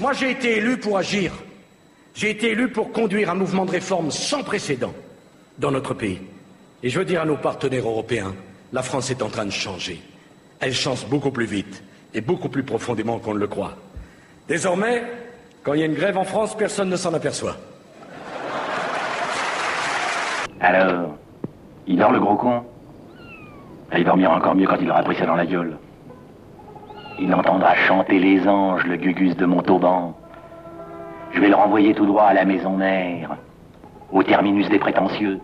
Moi, j'ai été élu pour agir. J'ai été élu pour conduire un mouvement de réforme sans précédent dans notre pays. Et je veux dire à nos partenaires européens, la France est en train de changer. Elle change beaucoup plus vite et beaucoup plus profondément qu'on ne le croit. Désormais, quand il y a une grève en France, personne ne s'en aperçoit. Alors, il dort le gros con? Il dormira encore mieux quand il aura pris ça dans la gueule. Il entendra chanter les anges, le gugus de Montauban. Je vais le renvoyer tout droit à la maison mère, au terminus des prétentieux.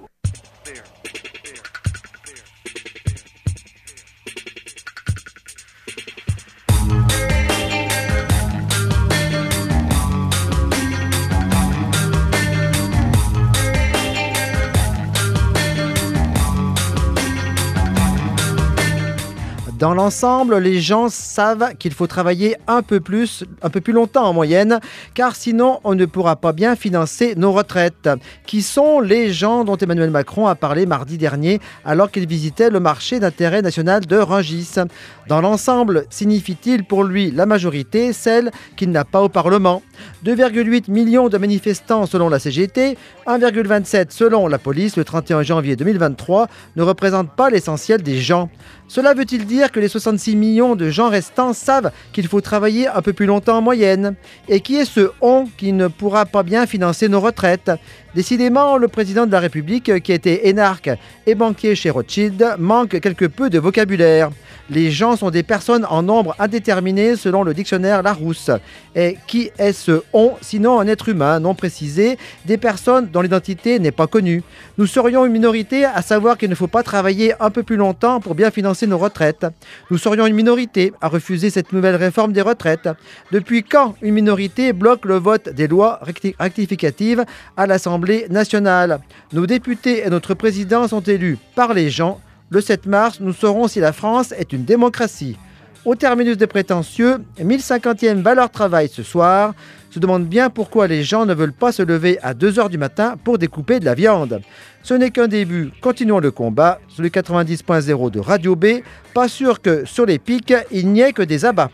Dans l'ensemble, les gens savent qu'il faut travailler un peu plus longtemps en moyenne, car sinon on ne pourra pas bien financer nos retraites. Qui sont les gens dont Emmanuel Macron a parlé mardi dernier alors qu'il visitait le marché d'intérêt national de Rungis? Dans l'ensemble, signifie-t-il pour lui la majorité, celle qu'il n'a pas au Parlement? 2,8 millions de manifestants selon la CGT, 1,27 selon la police le 31 janvier 2023 ne représentent pas l'essentiel des gens. Cela veut-il dire que les 66 millions de gens restants savent qu'il faut travailler un peu plus longtemps en moyenne? Et qui est ce « on » qui ne pourra pas bien financer nos retraites? Décidément, le président de la République, qui était énarque et banquier chez Rothschild, manque quelque peu de vocabulaire. Les gens sont des personnes en nombre indéterminé selon le dictionnaire Larousse. Et qui est ce « on » sinon un être humain non précisé, des personnes dont l'identité n'est pas connue? Nous serions une minorité à savoir qu'il ne faut pas travailler un peu plus longtemps pour bien financer nos retraites. Nous serions une minorité à refuser cette nouvelle réforme des retraites. Depuis quand une minorité bloque le vote des lois rectificatives à l'Assemblée nationale? Nos députés et notre président sont élus par les gens. Le 7 mars, nous saurons si la France est une démocratie. Au terminus des prétentieux, 1050e valeur travail ce soir, se demande bien pourquoi les gens ne veulent pas se lever à 2h du matin pour découper de la viande. Ce n'est qu'un début, continuons le combat sur le 90.0 de Radio B. Pas sûr que sur les pics, il n'y ait que des abats.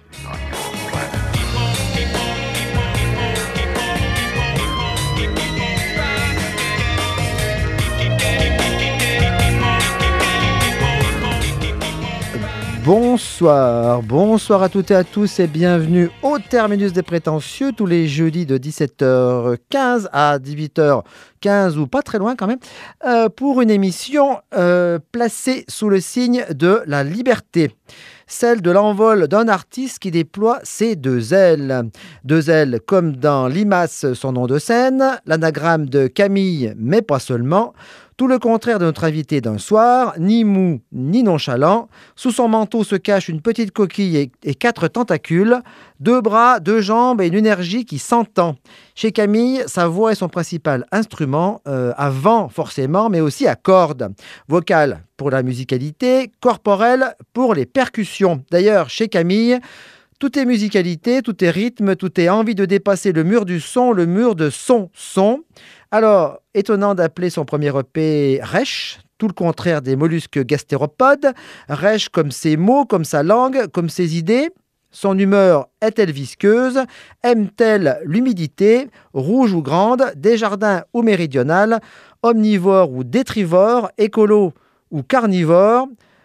Bonsoir à toutes et à tous et bienvenue au terminus des prétentieux tous les jeudis de 17h15 à 18h15 ou pas très loin quand même pour une émission placée sous le signe de la liberté. Celle de l'envol d'un artiste qui déploie ses deux ailes. Deux ailes comme dans Limace, son nom de scène, l'anagramme de Camille, mais pas seulement. Tout le contraire de notre invité d'un soir, ni mou ni nonchalant. Sous son manteau se cache une petite coquille et 4 tentacules, 2 bras, 2 jambes et une énergie qui s'entend. Chez Camille, sa voix est son principal instrument, à vent forcément, mais aussi à cordes. Vocale pour la musicalité, corporelle pour les percussions. D'ailleurs, chez Camille, tout est musicalité, tout est rythme, tout est envie de dépasser le mur du son, le mur de son. Alors, étonnant d'appeler son premier EP Rêche, tout le contraire des mollusques gastéropodes. Rêche comme ses mots, comme sa langue, comme ses idées. Son humeur est-elle visqueuse? Aime-t-elle l'humidité? Rouge ou grande? Desjardins ou méridionale? Omnivore ou détrivore? Écolo ou carnivore?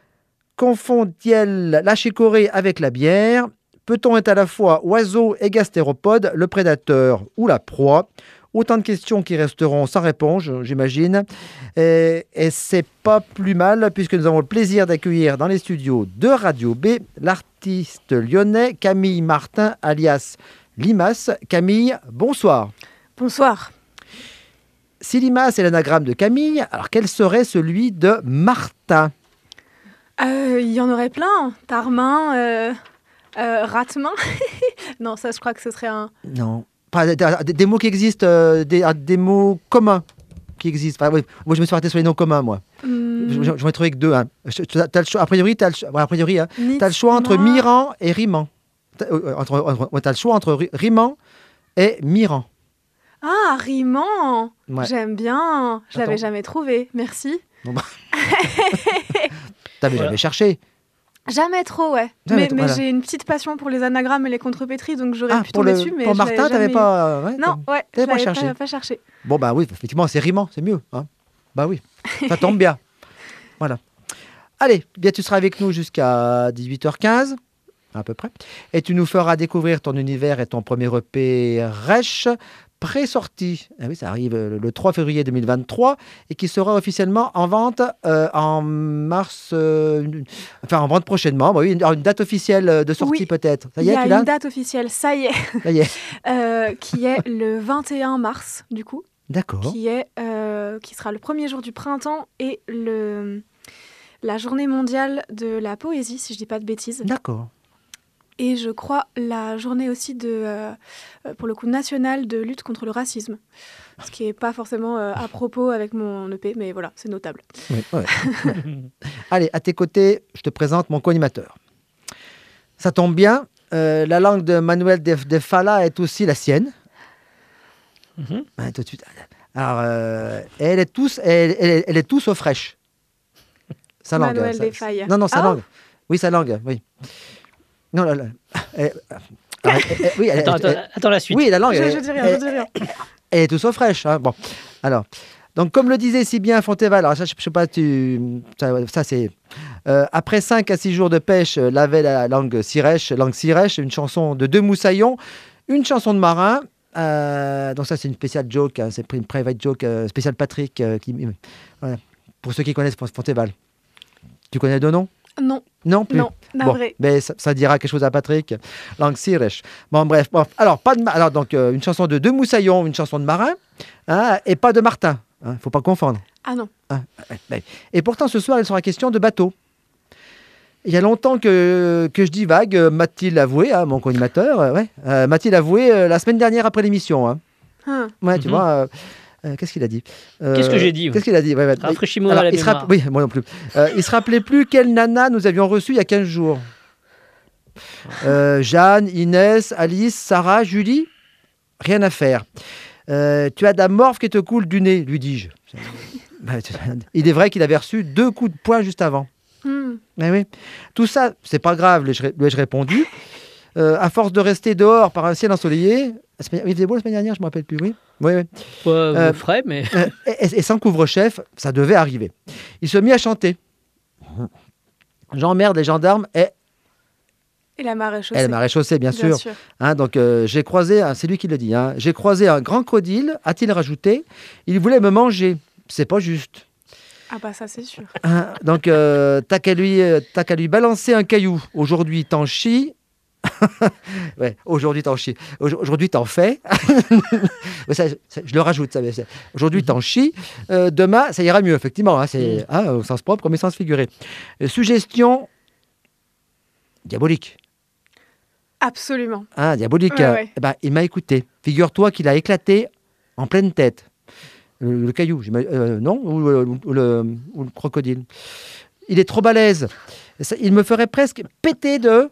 Confond-il la chicorée avec la bière? Peut-on être à la fois oiseau et gastéropode, le prédateur ou la proie? Autant de questions qui resteront sans réponse, j'imagine. Et c'est pas plus mal, puisque nous avons le plaisir d'accueillir dans les studios de Radio B l'artiste lyonnais Camille Martin, alias Limace. Camille, bonsoir. Bonsoir. Si Limace est l'anagramme de Camille, alors quel serait celui de Martin? Il y en aurait plein. Tarmin, Ratemain. Non, ça, je crois que ce serait un... Non. Des mots qui existent, des mots communs qui existent. Enfin, oui, moi, je me suis arrêté sur les noms communs, moi. J'en ai trouvé que 2. Hein. A priori, tu as le choix entre Miran et Riman. Tu as le choix entre Riman et Miran. Ah, Riman. Ouais. J'aime bien. Je l'avais jamais trouvé. Merci. Bon bah. T'avais jamais cherché. Jamais trop, ouais. Jamais trop, Mais voilà. j'ai une petite passion pour les anagrammes et les contrepétries, donc j'aurais pu pour tomber dessus, mais pour je l'avais Martin, t'avais jamais- pas... Non, ouais, je t'avais pas l'avais cherché. pas cherché. Bon, bah oui, effectivement, c'est rimant, c'est mieux. Hein. Bah oui, ça tombe bien. Voilà. Allez, bien, tu seras avec nous jusqu'à 18h15, à peu près. Et tu nous feras découvrir ton univers et ton premier EP Rech, pré-sorti. Ah oui, ça arrive le 3 février 2023 et qui sera officiellement en vente en mars, enfin en vente prochainement. Bah oui, une date officielle de sortie Oui. peut-être. Ça Il y y est, a tu une l'as? date officielle, ça y est, Ça y est. qui est le 21 mars, du coup, D'accord. qui sera le premier jour du printemps et la journée mondiale de la poésie, si je dis pas de bêtises. D'accord. Et je crois la journée aussi pour le coup, nationale de lutte contre le racisme. Ce qui n'est pas forcément à propos avec mon EP, mais voilà, c'est notable. Oui, ouais. Allez, à tes côtés, je te présente mon co-animateur. Ça tombe bien, la langue de Manuel de Falla est aussi la sienne. Ouais, tout de suite. Alors, elle est tous au fraîche. Sa langue. Manuel de Falla. Non, sa Ah. langue. Oui, sa langue, oui. Non, oui, Attends la suite. oui, la langue. Je dis rien. Elle est tout sauf fraîche. Hein. Bon, alors, donc comme le disait si bien Fonteval, alors ça, je sais pas, ça c'est après 5 à 6 jours de pêche, lavait la langue sirèche, une chanson de deux moussaillons, une chanson de marin. Donc ça c'est une spéciale joke, hein, c'est une private joke spéciale Patrick. Voilà. Pour ceux qui connaissent Fonteval, tu connais le nom? Non, Non plus. non, navré. Mais ça dira quelque chose à Patrick. Langue sirèche. Bon, bref. Bon. Alors, donc, une chanson de deux moussaillons, une chanson de marin, hein, et pas de Martin. Il ne faut pas confondre. Ah non. Et pourtant, ce soir, il sera question de bateau. Il y a longtemps que je divague, m'a-t-il avoué, hein, mon co-animateur, m'a-t-il avoué la semaine dernière après l'émission. Hein. Ouais, tu vois... qu'est-ce qu'il a dit Qu'est-ce que j'ai dit Qu'est-ce qu'il a dit ouais. Rafraîchis-moi Alors, la il se mémoire. Oui, moi non plus. Il se rappelait plus quelle nana nous avions reçue il y a 15 jours. Jeanne, Inès, Alice, Sarah, Julie. Rien à faire. Tu as de la morve qui te coule du nez, lui dis-je. Il est vrai qu'il avait reçu 2 coups de poing juste avant. Mais oui. Tout ça, c'est pas grave, lui ai-je répondu. À force de rester dehors par un ciel ensoleillé, il faisait beau la semaine dernière, je ne me rappelle plus, oui. Oui. Frais, mais... Et sans couvre-chef, ça devait arriver. Il se mit à chanter. J'emmerde les gendarmes et la maréchaussée. la maréchaussée, bien sûr. Hein, donc, j'ai croisé, c'est lui qui le dit, hein, j'ai croisé un grand crocodile, a-t-il rajouté. Il voulait me manger. C'est pas juste. Ah bah ça, c'est sûr. Hein, donc, t'as qu'à lui balancer un caillou. Aujourd'hui, t'en chies. Ouais, aujourd'hui t'en chies. Aujourd'hui t'en fais. Je le rajoute. Aujourd'hui t'en chies. Demain ça ira mieux, effectivement. Hein, c'est au sens propre comme au sens figuré. Suggestion diabolique. Absolument. Hein, diabolique. Ouais. Eh ben, il m'a écouté. Figure-toi qu'il a éclaté en pleine tête. Le caillou, non, ou le crocodile. Il est trop balèze. Il me ferait presque péter de...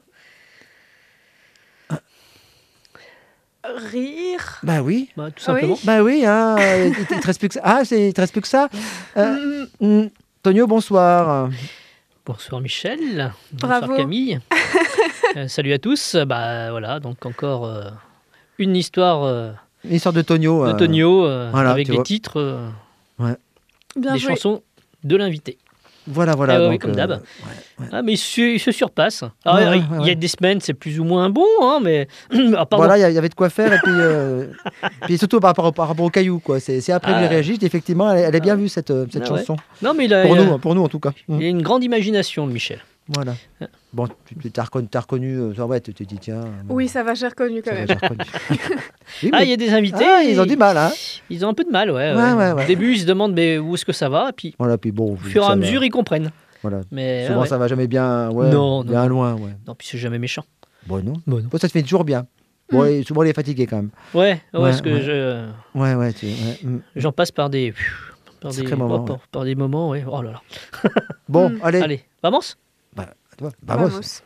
Rire. Bah oui. Bah, tout simplement. Bah oui, hein, il te reste plus que ça. Ah, il te reste plus que ça. Tonio, bonsoir. Bonsoir Michel. Bravo. Bonsoir Camille. Salut à tous. Bah voilà, donc encore une histoire Une histoire de Tonio. de Tonio voilà, avec tu des vois. titres, Bien des joué. chansons de l'invité. Voilà. Eh oui, donc, comme d'hab. ouais. Ah, mais il se surpasse. Alors, Ouais, il y a des semaines, c'est plus ou moins bon, hein, mais... Ah, pardon. Voilà, il y avait de quoi faire. Et puis surtout par rapport au caillou. Quoi. C'est après que j'ai réagi. Effectivement, elle est bien vue, cette chanson. Non, mais Pour nous, en tout cas. il a une grande imagination, le Michel. Voilà. Bon, tu t'as reconnu. Ouais, tu t'es dit, tiens. Oui, ça va, j'ai reconnu quand ça va, même. j'ai reconnu. Oui, Ah, mais- il y a des invités. ils ont du mal, hein. Ils ont un peu de mal, ouais. Ouais. Au début, ils se demandent mais où est-ce que ça va, et puis Voilà, puis bon. au fur et à mesure, ils comprennent. Voilà. Mais Souvent, ouais. ça va jamais bien. Ouais, Non, bien non. loin, ouais. Non, puis c'est jamais méchant. Bon, non. Bon, non. Bon, ça te fait toujours bien. Bon, et souvent, il est fatigué quand même. Ouais, Ouais, parce que ouais. Ouais. j'en passe par des Sacrés moments, par des moments, ouais. Oh là là. Bon, allez. Allez, vamos. Toi, vamos. Vamos.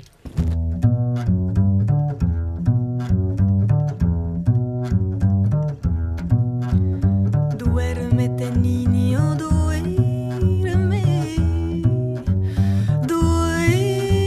Duérmete, niño, duerme. Duerme.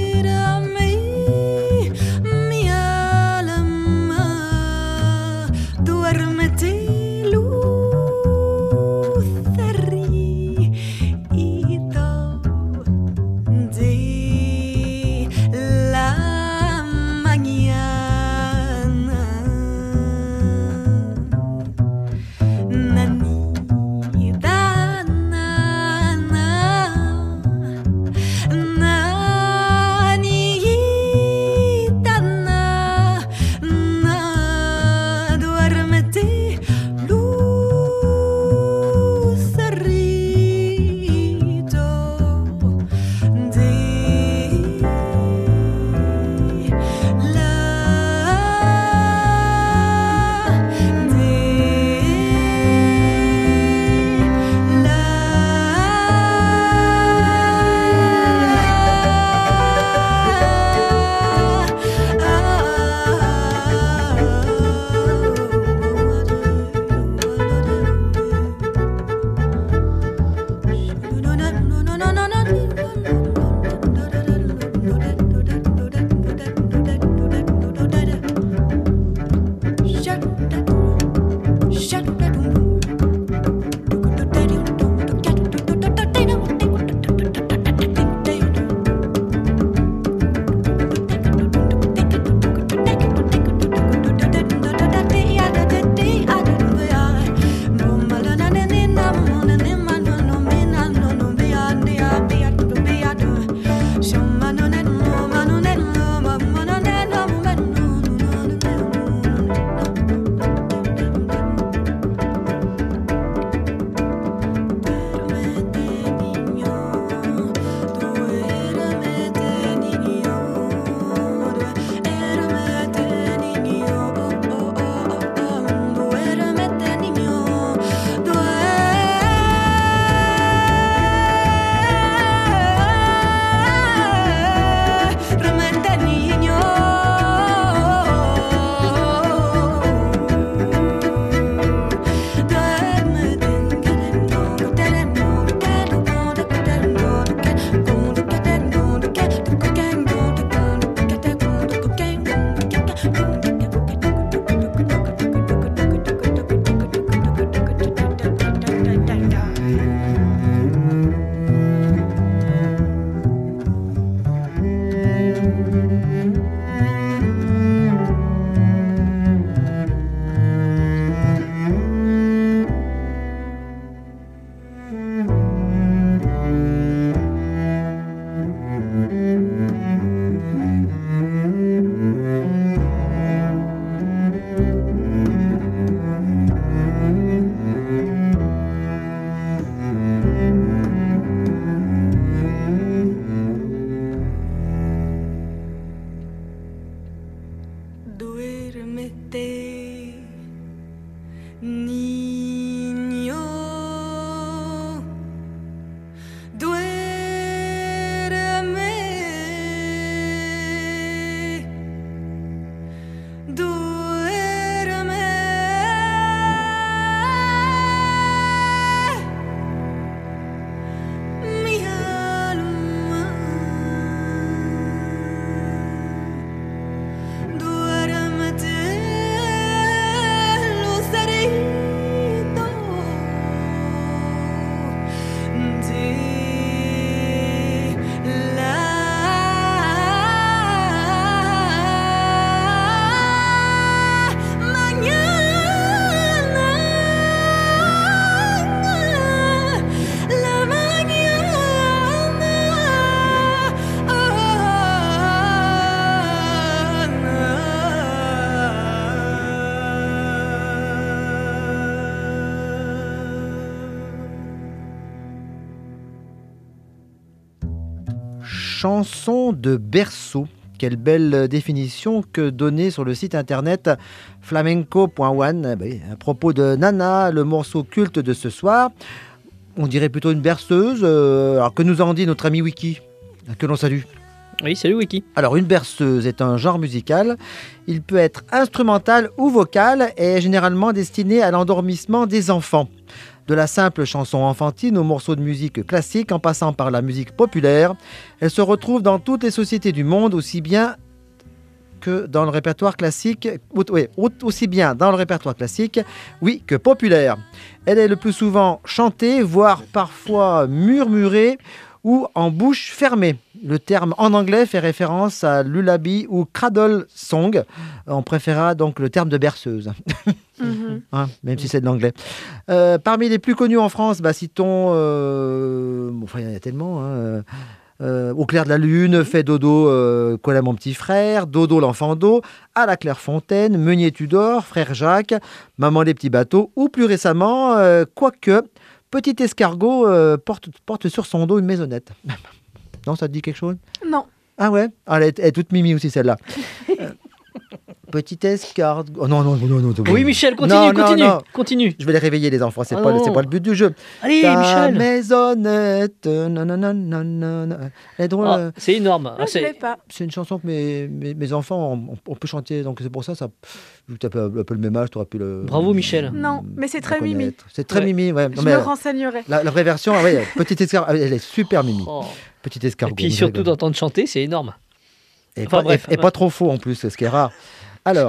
Chanson de berceau. Quelle belle définition que donner sur le site internet flamenco.one. À propos de Nana, le morceau culte de ce soir, on dirait plutôt une berceuse. Alors que nous en dit notre ami Wiki, que l'on salue. Oui, salut Wiki. Alors, une berceuse est un genre musical. Il peut être instrumental ou vocal et est généralement destiné à l'endormissement des enfants. De la simple chanson enfantine aux morceaux de musique classique en passant par la musique populaire, elle se retrouve dans toutes les sociétés du monde, aussi bien dans le répertoire classique, oui, que populaire. Elle est le plus souvent chantée, voire parfois murmurée ou en bouche fermée. Le terme en anglais fait référence à lullaby ou cradle song. On préférera donc le terme de berceuse, même si c'est de l'anglais. Parmi les plus connus en France, citons, il y en a tellement. Au clair de la lune, Fais dodo, Colin mon petit frère, Dodo l'enfant d'eau, À la Clairefontaine, Meunier Tudor, Frère Jacques, Maman les petits bateaux, ou plus récemment, Quoique, Petit escargot porte sur son dos une maisonnette. Non, ça te dit quelque chose? Non. Ah ouais? Elle est toute mimi aussi, celle-là. Petit escargot... Oh non. Oui, Michel, continue. Je vais les réveiller, les enfants. C'est pas le but du jeu. Allez, Michel. Maisonnette... Elle est drôle. C'est énorme. Je ne l'ai pas. C'est une chanson que mes enfants ont pu chanter. Donc c'est pour ça, vu que tu as un peu le même âge, tu aurais pu le... Bravo, Michel. Non, mais c'est très mimi. C'est très mimi, ouais. Je me renseignerai. La vraie version, Petit escargot, elle est super mimi. Petit escargot. Et puis surtout d'entendre chanter, c'est énorme. Et pas trop faux en plus, ce qui est rare. Alors,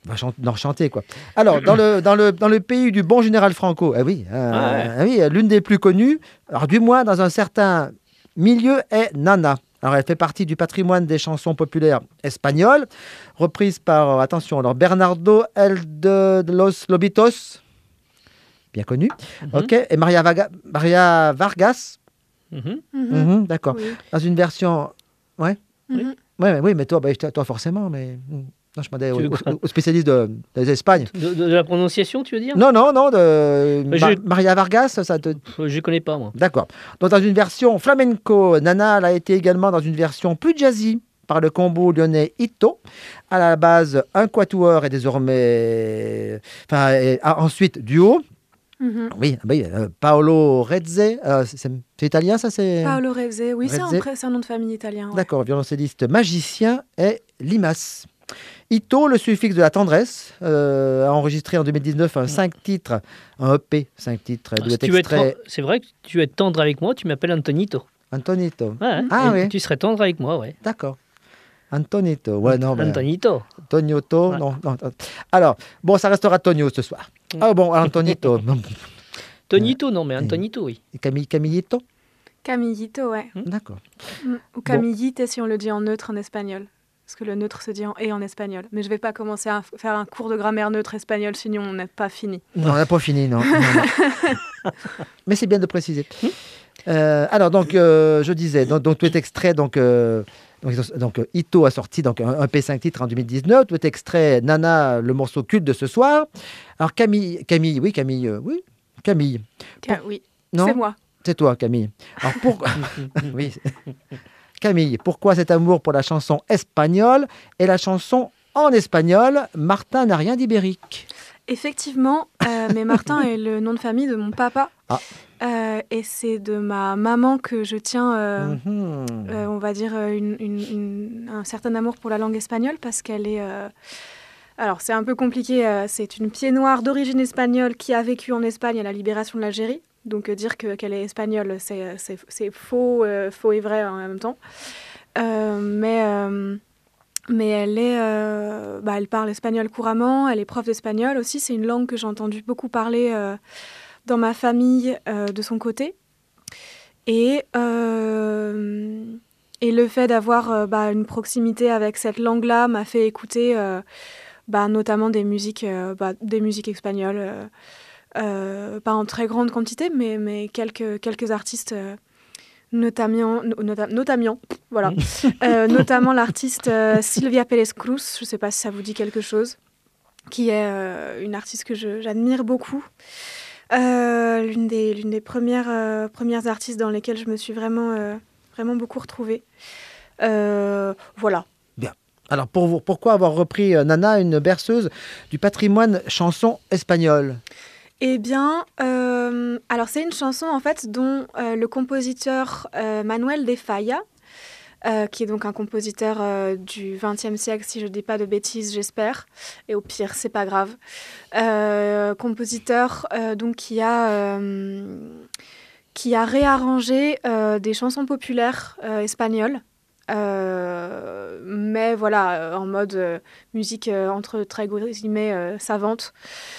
d'en chanter, quoi. Alors, dans le pays du bon général Franco, l'une des plus connues, alors du moins dans un certain milieu, est Nana. Alors, elle fait partie du patrimoine des chansons populaires espagnoles, reprise par, attention, alors Bernardo El de los Lobitos, bien connu, ok, et Maria Vargas, d'accord, Oui. dans une version, ouais, oui, mais toi, toi forcément, mais non, je demandais aux spécialistes de l'Espagne. De la prononciation, tu veux dire? Non, Maria Vargas, ça te... Je connais pas, moi. D'accord. Donc, dans une version flamenco, Nana elle a été également dans une version plus jazzy par le combo lyonnais Ito. À la base, un quatuor et désormais... ensuite, duo. Oui, Paolo Rezze. C'est italien, ça c'est... Paolo Rezze, oui, Rezze. c'est un nom de famille italien. Ouais. D'accord, violoncelliste magicien et limace. Ito, le suffixe de la tendresse, a enregistré en 2019 un 5 titres, un EP, 5 titres, c'est vrai que tu es tendre avec moi, tu m'appelles Antonito. Antonito. Ouais, oui. Tu serais tendre avec moi, ouais. D'accord. Antonito. Ouais, non, mais... Antonito. Tonioto, Ouais. non. Alors, bon, ça restera Tonio ce soir. Ah bon, Antonito. Tonito, non, mais Antonito, oui. Et Camillito. Camillito, ouais. D'accord. Ou Camillite si on le dit en neutre en espagnol. Parce que le neutre se dit en espagnol. Mais je ne vais pas commencer à faire un cours de grammaire neutre espagnol, sinon on n'est pas fini. Non, on n'a pas fini, non. Mais c'est bien de préciser. Alors, donc, je disais, donc tout est extrait, donc Ito a sorti donc, un P5 titre en 2019, tout est extrait Nana, le morceau culte de ce soir. Alors, Camille. Oui, Non, c'est moi. c'est toi, Camille. Alors, pourquoi... Oui. Camille, pourquoi cet amour pour la chanson espagnole et la chanson en espagnol? Martin n'a rien d'ibérique. Effectivement, mais Martin est le nom de famille de mon papa. Ah. Et c'est de ma maman que je tiens, on va dire, un certain amour pour la langue espagnole parce qu'elle est... Alors, c'est un peu compliqué. C'est une pied noire d'origine espagnole qui a vécu en Espagne à la libération de l'Algérie. Donc, dire qu'elle est espagnole, c'est faux, faux et vrai en même temps. Mais elle est, elle parle espagnol couramment. Elle est prof d'espagnol aussi. C'est une langue que j'ai entendu beaucoup parler dans ma famille de son côté. Et le fait d'avoir une proximité avec cette langue-là m'a fait écouter notamment des musiques espagnoles. Pas en très grande quantité, mais quelques artistes, notamment l'artiste Silvia Pérez Cruz, je ne sais pas si ça vous dit quelque chose, qui est une artiste que j'admire beaucoup, l'une des premières artistes dans lesquelles je me suis vraiment beaucoup retrouvée. Voilà. Bien. Alors, pourquoi avoir repris Nana, une berceuse du patrimoine chanson espagnole? Eh bien, alors c'est une chanson en fait dont le compositeur Manuel de Falla, qui est donc un compositeur du XXe siècle, si je ne dis pas de bêtises, j'espère, et au pire, c'est pas grave. Compositeur donc qui a réarrangé des chansons populaires espagnoles. Mais voilà, en mode musique entre très guillemets savante.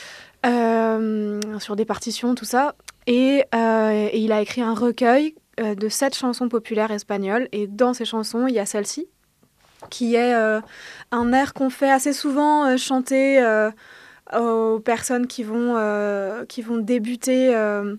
Sur des partitions, tout ça. Et il a écrit un recueil de 7 chansons populaires espagnoles. Et dans ces chansons, il y a celle-ci, qui est un air qu'on fait assez souvent chanter aux personnes qui vont débuter...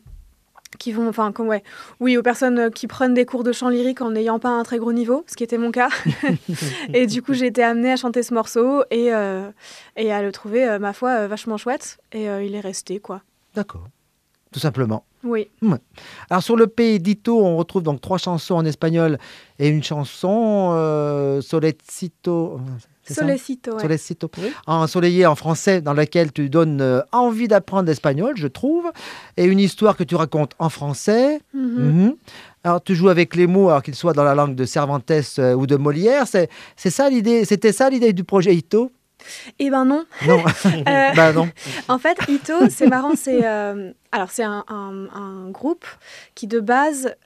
aux personnes qui prennent des cours de chant lyrique en n'ayant pas un très gros niveau, ce qui était mon cas. Et du coup, j'ai été amenée à chanter ce morceau et à le trouver, ma foi, vachement chouette. Et il est resté, quoi. D'accord. Tout simplement. Oui. Ouais. Alors, sur le pays d'Ito, on retrouve donc 3 chansons en espagnol et une chanson, Solecito... Solecito, ouais. Solecito. Oui. Ensoleillé en français, dans laquelle tu donnes envie d'apprendre l'espagnol, je trouve, et une histoire que tu racontes en français. Alors, tu joues avec les mots, alors qu'ils soient dans la langue de Cervantes ou de Molière. C'est ça l'idée. C'était ça l'idée du projet Ito? Eh ben non. Non. Non. En fait, Ito, c'est marrant, c'est un groupe qui de base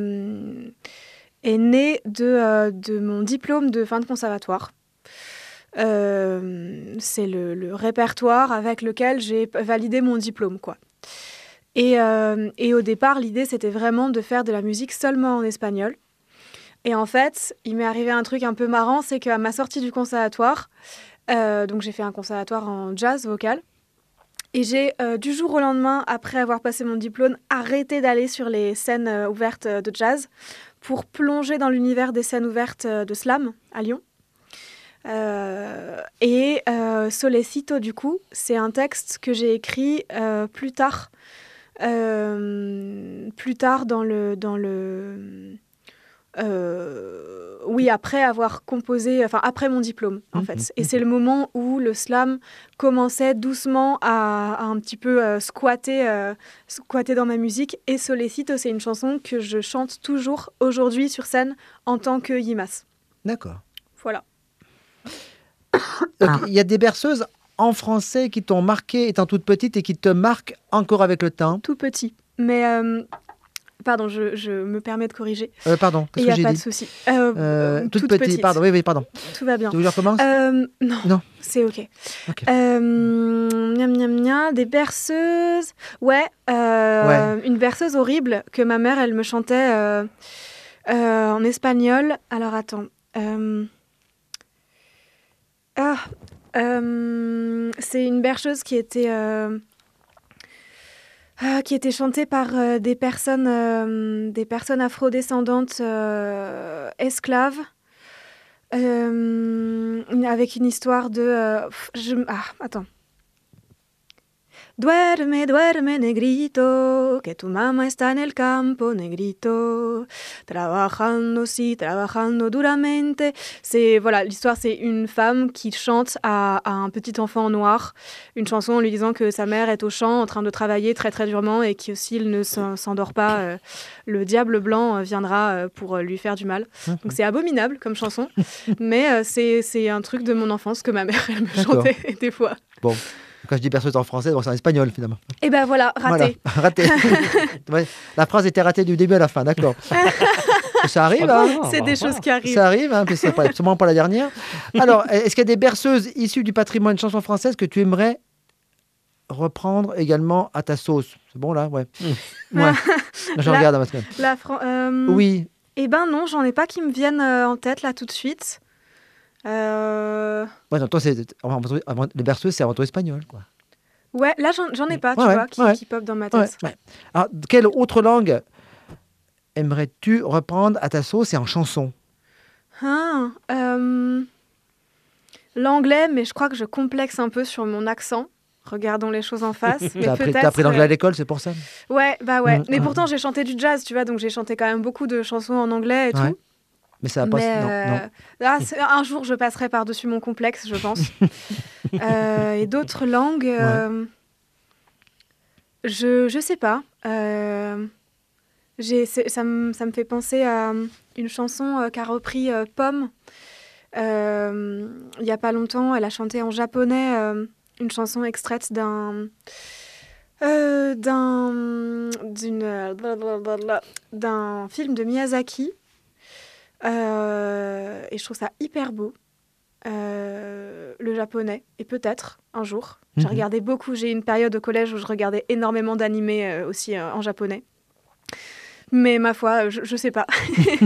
est né de mon diplôme de fin de conservatoire. C'est le répertoire avec lequel j'ai validé mon diplôme, quoi. Et au départ, l'idée, c'était vraiment de faire de la musique seulement en espagnol. Et en fait, il m'est arrivé un truc un peu marrant, c'est qu'à ma sortie du conservatoire, donc j'ai fait un conservatoire en jazz vocal, et j'ai, du jour au lendemain, après avoir passé mon diplôme, arrêté d'aller sur les scènes ouvertes de jazz pour plonger dans l'univers des scènes ouvertes de slam à Lyon. Solecito, du coup, c'est un texte que j'ai écrit plus tard après avoir composé, enfin après mon diplôme en fait. Et c'est le moment où le slam commençait doucement à un petit peu squatter dans ma musique. Et Solecito, c'est une chanson que je chante toujours aujourd'hui sur scène en tant que Yimas. D'accord. Voilà. Il y a des berceuses en français qui t'ont marqué étant toute petite et qui te marquent encore avec le temps. Tout petit. Mais pardon, je me permets de corriger. Pardon, qu'est-ce que j'ai dit ? Il n'y a pas de souci. Toute petite, pardon, oui, pardon. Tout va bien. Tu veux que je recommence ? Non, c'est OK. Des berceuses. Ouais, une berceuse horrible que ma mère, elle me chantait en espagnol. Alors, attends. C'est une berceuse qui était chantée par des personnes afrodescendantes esclaves, avec une histoire de... attends. Duerme, duerme, negrito, que tu mamá está en el campo, negrito, trabajando, sí, trabajando duramente. L'histoire, c'est une femme qui chante à un petit enfant noir, une chanson en lui disant que sa mère est au champ en train de travailler très très durement et que s'il ne s'endort pas, le diable blanc viendra pour lui faire du mal. Donc c'est abominable comme chanson, mais c'est un truc de mon enfance que ma mère, elle me chantait des fois. Bon. Quand je dis berceuse en français, donc c'est en espagnol finalement. Et ben voilà, raté. Voilà, raté. Ouais, la phrase était ratée du début à la fin, d'accord. Ça arrive, hein. C'est des choses qui arrivent. Ça arrive, hein, puis c'est sûrement pas la dernière. Alors, est-ce qu'il y a des berceuses issues du patrimoine chanson française que tu aimerais reprendre également à ta sauce ? C'est bon là, ouais. Ouais. Je regarde ma semaine. Oui. Eh ben non, j'en ai pas qui me viennent en tête là tout de suite. Ouais, non, toi, les berceuses, c'est avant tout espagnol, quoi. Ouais, là, j'en ai pas, tu vois, qui pop dans ma tête. Ouais. Alors, quelle autre langue aimerais-tu reprendre à ta sauce et en chanson ? L'anglais, mais je crois que je complexe un peu sur mon accent. Regardons les choses en face. T'as appris l'anglais à l'école, c'est pour ça ? Ouais, bah ouais. Mais pourtant, j'ai chanté du jazz, tu vois, donc j'ai chanté quand même beaucoup de chansons en anglais et tout. Mais ça va pas... Non. Un jour, je passerai par-dessus mon complexe, je pense. Et d'autres langues... Je sais pas. Ça me fait penser à une chanson qu'a repris Pomme. Il y a pas longtemps, elle a chanté en japonais une chanson extraite d'un film de Miyazaki. Et je trouve ça hyper beau, le japonais. Et peut-être, un jour, j'ai regardé beaucoup. J'ai eu une période au collège où je regardais énormément d'animés aussi en japonais. Mais ma foi, je sais pas.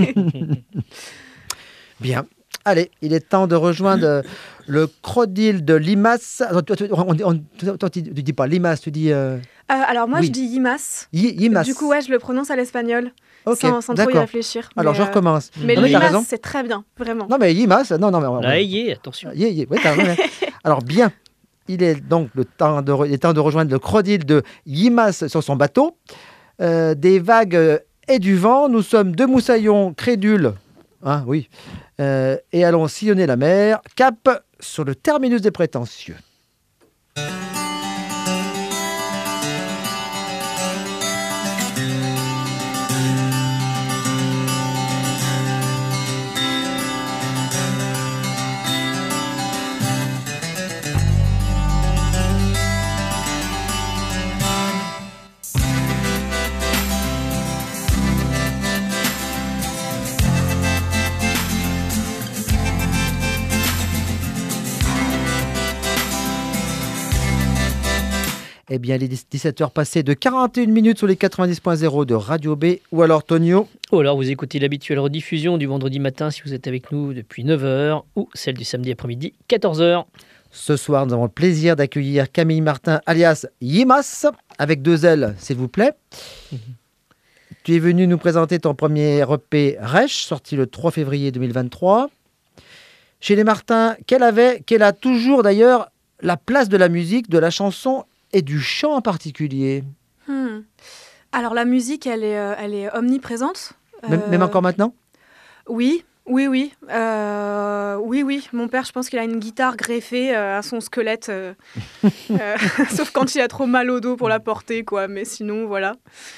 Bien. Allez, il est temps de rejoindre le crocodile de Limace. Toi, tu dis pas Limace, tu dis... alors moi, je dis Yimas. Yimas. Du coup, ouais, je le prononce à l'espagnol. Okay, sans trop y réfléchir. Alors, je recommence. Mais Yimas, c'est très bien, vraiment. Non, mais Yimas, non. Attention. Oui, alors, bien. Il est donc le temps de rejoindre le crocodile de Yimas sur son bateau. Des vagues et du vent, nous sommes deux moussaillons crédules. Hein, oui. Et allons sillonner la mer. Cap sur le terminus des prétentieux. Eh bien, il est 17h passées de 41 minutes sur les 90.0 de Radio B. Ou alors, Tonio? Ou alors vous écoutez l'habituelle rediffusion du vendredi matin si vous êtes avec nous depuis 9h ou celle du samedi après-midi 14h. Ce soir, nous avons le plaisir d'accueillir Camille Martin, alias Yimas, avec 2 L, s'il vous plaît. Tu es venu nous présenter ton premier EP Rech, sorti le 3 février 2023. Chez les Martins, quelle a toujours d'ailleurs la place de la musique, de la chanson et du chant en particulier? Alors la musique, elle est omniprésente. Même encore maintenant? Oui. Oui. Mon père, je pense qu'il a une guitare greffée à son squelette, sauf quand il a trop mal au dos pour la porter, quoi. Mais sinon, voilà.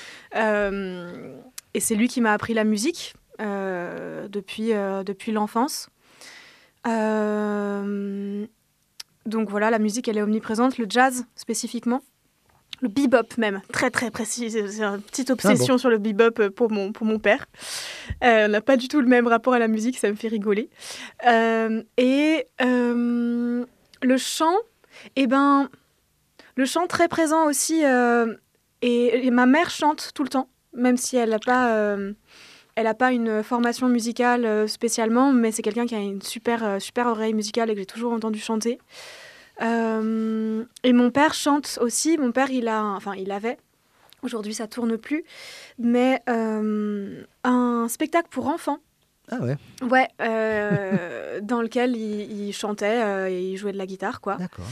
Et c'est lui qui m'a appris la musique depuis l'enfance. Donc voilà, la musique, elle est omniprésente. Le jazz, spécifiquement. Le bebop même, très très précis. C'est une petite obsession sur le bebop pour mon père. On n'a pas du tout le même rapport à la musique, ça me fait rigoler. Le chant, le chant très présent aussi. Et ma mère chante tout le temps, même si elle n'a pas une formation musicale spécialement, mais c'est quelqu'un qui a une super oreille musicale et que j'ai toujours entendu chanter. Et mon père chante aussi. Mon père, il avait, aujourd'hui ça tourne plus, mais un spectacle pour enfants. Ah ouais. Ouais, dans lequel il chantait et il jouait de la guitare, quoi. D'accord.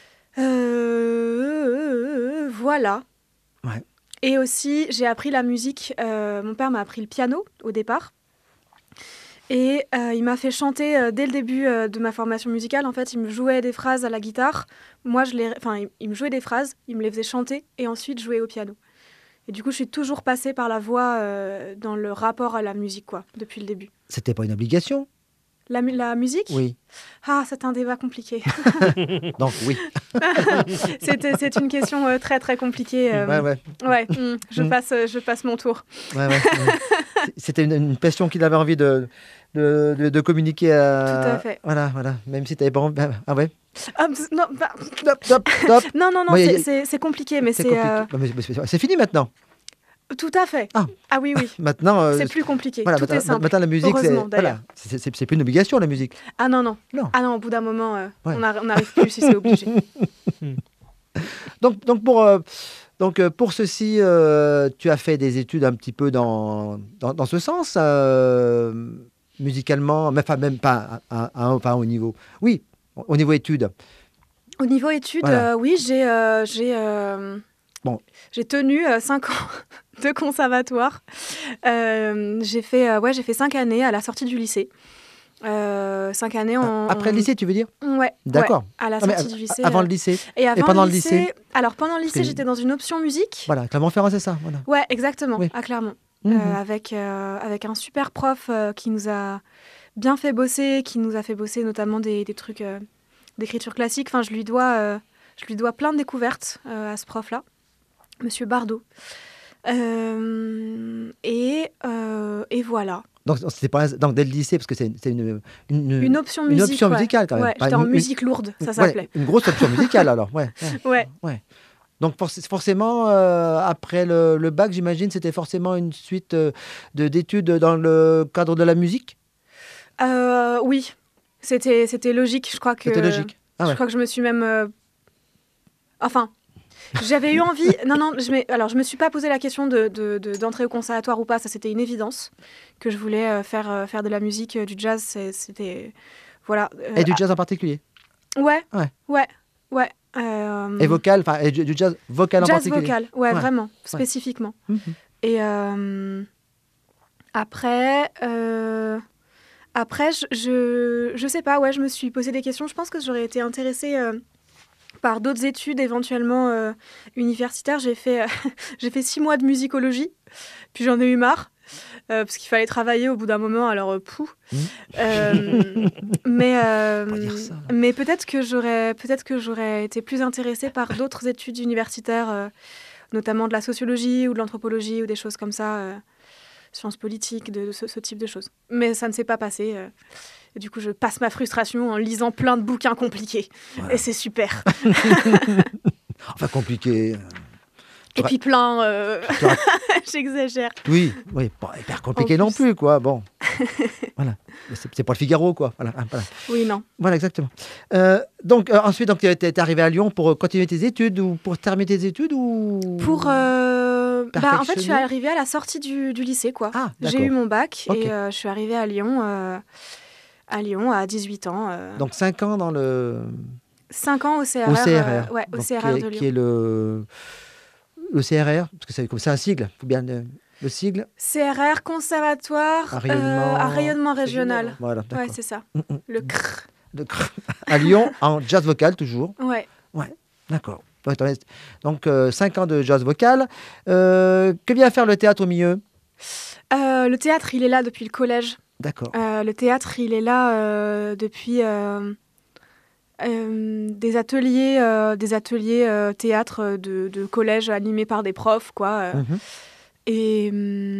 Voilà. Ouais. Et aussi, j'ai appris la musique. Mon père m'a appris le piano au départ. Et il m'a fait chanter dès le début de ma formation musicale. En fait, il me jouait des phrases à la guitare. Moi, il me jouait des phrases, il me les faisait chanter et ensuite jouer au piano. Et du coup, je suis toujours passée par la voix dans le rapport à la musique, quoi, depuis le début. C'était pas une obligation? La musique? Oui. Ah, c'est un débat compliqué. Donc, oui. C'est une question très, très compliquée. Ouais. Je passe mon tour. Ouais. C'était une passion qu'il avait envie de communiquer à... Tout à fait. Voilà. Même si tu n'avais pas envie... Ah ouais. Stop. Non, c'est compliqué, mais c'est... C'est fini maintenant. Tout à fait. Ah oui. Maintenant... c'est plus compliqué. Voilà, tout est simple. Maintenant, la musique, c'est plus une obligation, la musique. Ah non. Ah non, au bout d'un moment, on n'arrive plus si c'est obligé. Donc, pour ceci, tu as fait des études un petit peu dans ce sens, musicalement, mais enfin, même pas à un haut niveau. Oui, au niveau études. Au niveau études, voilà. Oui, j'ai tenu 5 ans de conservatoire. J'ai fait 5 années à la sortie du lycée. 5 années Après le lycée, tu veux dire? Ouais. D'accord. À la sortie du lycée. Avant le lycée. Et pendant le lycée. Alors pendant le lycée, j'étais dans une option musique. Voilà, Clermont-Ferrand, c'est ça. Voilà. Ouais, exactement, oui. à Clermont. Avec un super prof qui nous a bien fait bosser, qui nous a fait bosser notamment des trucs d'écriture classique. Enfin, je lui dois plein de découvertes à ce prof-là, Monsieur Bardot. Et voilà. Donc, dès le lycée, parce que c'est une option musicale quand même. Ouais, j'étais en musique lourde, ça s'appelait. Une grosse option musicale alors, ouais. Donc forcément, après le bac, j'imagine, c'était forcément une suite d'études dans le cadre de la musique? Oui, c'était logique. Je crois que, c'était logique. Je crois que je me suis même... J'avais eu envie... Non, je me suis pas posé la question d'entrer au conservatoire ou pas. Ça, c'était une évidence que je voulais faire de la musique, du jazz. C'était... Voilà. Et du jazz en particulier? Ouais. Et vocal, et du jazz vocal en particulier? Jazz vocal, ouais, vraiment, spécifiquement. Et après, je sais pas, je me suis posé des questions. Je pense que j'aurais été intéressée... par d'autres études éventuellement universitaires. J'ai fait 6 mois de musicologie, puis j'en ai eu marre, parce qu'il fallait travailler au bout d'un moment, alors mais peut-être que j'aurais été plus intéressée par d'autres études universitaires, notamment de la sociologie ou de l'anthropologie ou des choses comme ça, sciences politiques, de ce type de choses. Mais ça ne s'est pas passé. Et du coup, je passe ma frustration en lisant plein de bouquins compliqués. Voilà. Et c'est super. Enfin, compliqué. Et puis plein, j'exagère. Oui, pas hyper compliqué non plus, quoi. Bon, voilà. C'est pas le Figaro, quoi. Voilà. Oui, non. Voilà, exactement. Donc, ensuite, tu es arrivé à Lyon pour continuer tes études ou pour terminer tes études ou... Pour... en fait, je suis arrivée à la sortie du lycée, quoi. Ah, j'ai eu mon bac Okay. Et je suis arrivée à Lyon à 18 ans. Donc, 5 ans dans le... 5 ans au CRR. Au CRR. Ouais, au CRR de Lyon. Qui est le CRR, parce que c'est un sigle, il faut bien le sigle. CRR, Conservatoire à rayonnement régional. Voilà, d'accord. Ouais, c'est ça. Le CRR. À Lyon, en jazz vocal, toujours. Ouais. Ouais, d'accord. Donc, 5 ans de jazz vocal. Que vient faire le théâtre au milieu? Le théâtre, il est là depuis le collège. D'accord. Le théâtre, il est là depuis... des ateliers théâtre de collège animés par des profs, quoi. Et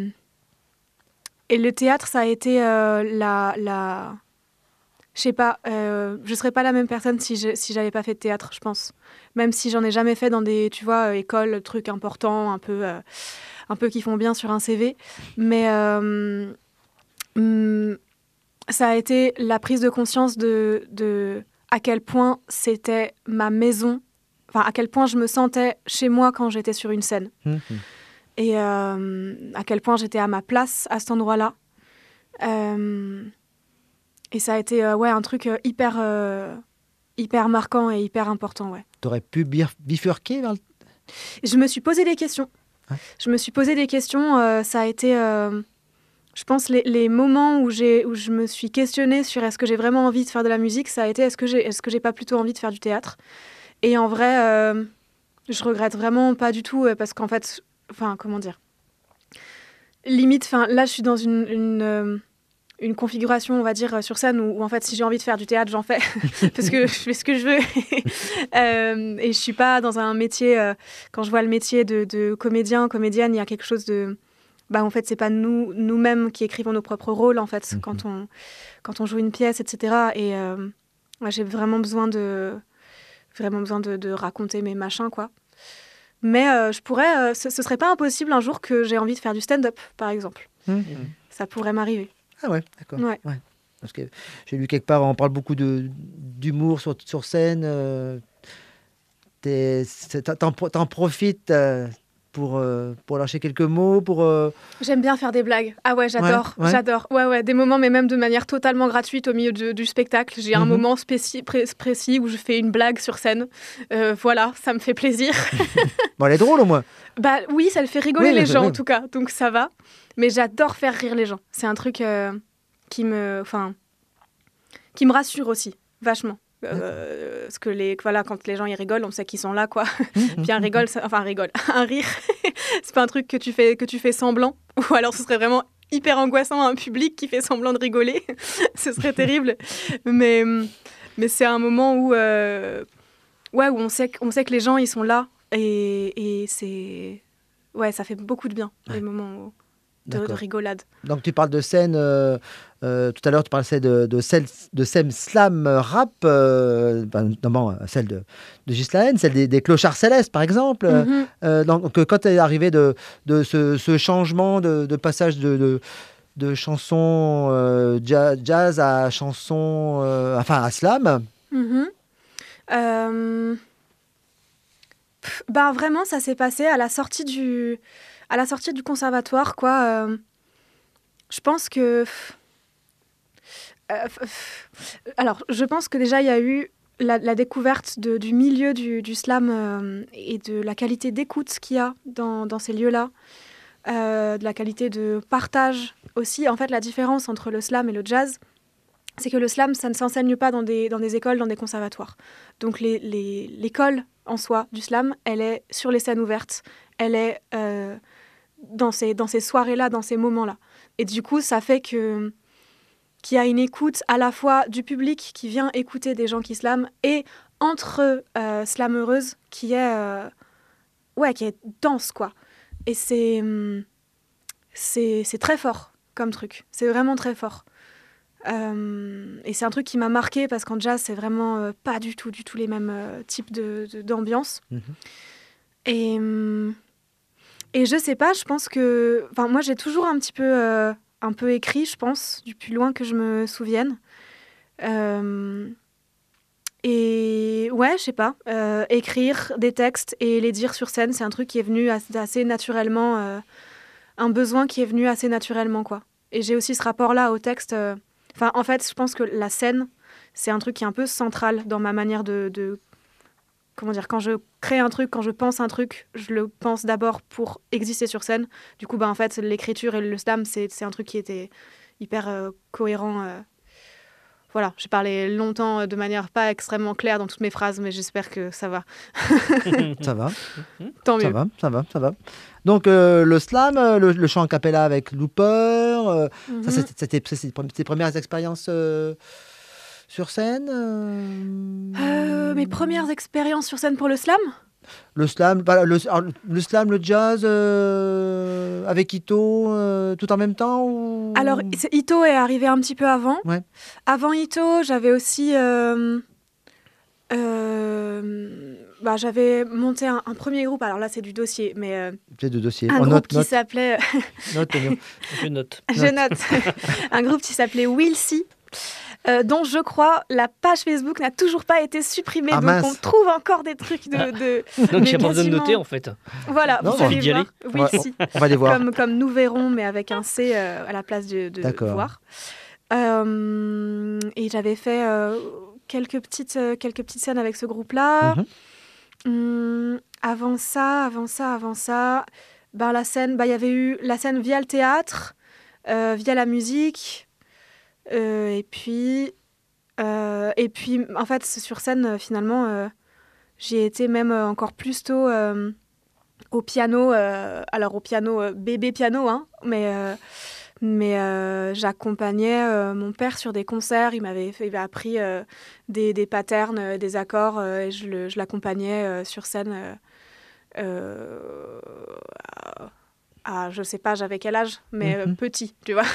le théâtre, ça a été je sais pas, je serais pas la même personne si j'avais pas fait de théâtre, je pense. Même si j'en ai jamais fait dans des, tu vois, écoles, trucs importants, un peu qui font bien sur un CV. Mais ça a été la prise de conscience de à quel point c'était ma maison, enfin à quel point je me sentais chez moi quand j'étais sur une scène. Et à quel point j'étais à ma place à cet endroit-là. Et ça a été un truc hyper marquant et hyper important. Ouais. T'aurais pu bifurquer vers le... Je me suis posé des questions. Ouais. Je me suis posé des questions. Ça a été... je pense les moments où je me suis questionnée sur est-ce que j'ai vraiment envie de faire de la musique, ça a été est-ce que j'ai pas plutôt envie de faire du théâtre. Et en vrai, je regrette vraiment pas du tout parce qu'en fait, comment dire, limite, là je suis dans une configuration, on va dire, sur scène où en fait si j'ai envie de faire du théâtre, j'en fais parce que je fais ce que je veux. Et je suis pas dans un métier, quand je vois le métier de comédienne, il y a quelque chose de... en fait, c'est pas nous-mêmes qui écrivons nos propres rôles, en fait, quand on joue une pièce, etc. Et j'ai vraiment besoin de raconter mes machins, quoi. Mais je pourrais... ce serait pas impossible un jour que j'ai envie de faire du stand-up, par exemple. Ça pourrait m'arriver. Ah ouais, d'accord. Ouais. Parce que j'ai lu quelque part, on parle beaucoup d'humour sur scène. T'en profites... Pour lâcher quelques mots, J'aime bien faire des blagues. Ah ouais, j'adore, ouais. j'adore. Ouais, des moments, mais même de manière totalement gratuite au milieu du spectacle. J'ai un moment précis où je fais une blague sur scène. Voilà, ça me fait plaisir. Bon, elle est drôle au moins. Oui, ça le fait rigoler les gens en tout cas, donc ça va. Mais j'adore faire rire les gens. C'est un truc qui me rassure aussi, vachement. Parce que quand les gens ils rigolent, on sait qu'ils sont là, quoi. Puis un rire, c'est pas un truc que tu fais semblant. Ou alors ce serait vraiment hyper angoissant à un public qui fait semblant de rigoler. Ce serait terrible. Mais c'est un moment où on sait que les gens ils sont là et c'est ça fait beaucoup de bien les moments de rigolade. Donc tu parles de scène, tout à l'heure tu parlais de scène slam rap, notamment celle de Ghislaine, celle des Clochards Célestes par exemple. Donc quand tu es arrivé de ce changement de passage de chansons jazz à chansons, à slam. Vraiment ça s'est passé à la sortie du conservatoire, quoi. Je pense que... alors, je pense que déjà, il y a eu la découverte du milieu du slam et de la qualité d'écoute qu'il y a dans ces lieux-là, de la qualité de partage aussi. En fait, la différence entre le slam et le jazz, c'est que le slam, ça ne s'enseigne pas dans des écoles, dans des conservatoires. Donc, l'école en soi du slam, elle est sur les scènes ouvertes, elle est... dans ces soirées-là, dans ces moments-là. Et du coup, ça fait qu'il y a une écoute à la fois du public qui vient écouter des gens qui slament et entre slameuses qui est dense, quoi. Et c'est très fort comme truc. C'est vraiment très fort. Et c'est un truc qui m'a marqué parce qu'en jazz, c'est vraiment pas du tout les mêmes types d'ambiance. Et je sais pas, je pense que... Enfin, moi, j'ai toujours un peu écrit, je pense, du plus loin que je me souvienne. Et ouais, je sais pas. Écrire des textes et les dire sur scène, c'est un truc qui est venu assez naturellement. Un besoin qui est venu assez naturellement, quoi. Et j'ai aussi ce rapport-là au texte. Enfin, en fait, je pense que la scène, c'est un truc qui est un peu central dans ma manière de... Comment dire, quand je crée un truc, quand je pense un truc, je le pense d'abord pour exister sur scène. Du coup, en fait, l'écriture et le slam, c'est un truc qui était hyper cohérent. Voilà, j'ai parlé longtemps de manière pas extrêmement claire dans toutes mes phrases, mais j'espère que ça va. Ça va. Tant mieux. Ça va. Donc, le slam, le chant a cappella avec Looper, ça, c'était tes premières expériences sur scène Mes premières expériences sur scène pour le slam ? Le slam, le slam, le jazz, avec Ito, tout en même temps ou... Alors, Ito est arrivé un petit peu avant. Ouais. Avant Ito, j'avais aussi... j'avais monté un premier groupe. Alors là, c'est du dossier, mais... C'est du dossier. Un groupe qui s'appelait... Je note. Je note. Un groupe qui s'appelait Will See. Dont je crois la page Facebook n'a toujours pas été supprimée, donc mince. on trouve encore des trucs de Donc j'ai pas besoin de noter en fait. Voilà, Non, vous allez d'y aller. voir. Oui, si. On va les voir. Comme nous verrons, mais avec un C à la place de voir. Et j'avais fait quelques petites scènes avec ce groupe-là. Avant ça, la scène, il y avait eu la scène via le théâtre, via la musique. Et puis, en fait, sur scène, finalement, j'ai été même encore plus tôt au piano. Alors, au piano, bébé piano, hein, mais j'accompagnais mon père sur des concerts. Il m'avait appris des patterns, des accords, et je l'accompagnais sur scène. Je sais pas, j'avais quel âge, mais petit, tu vois.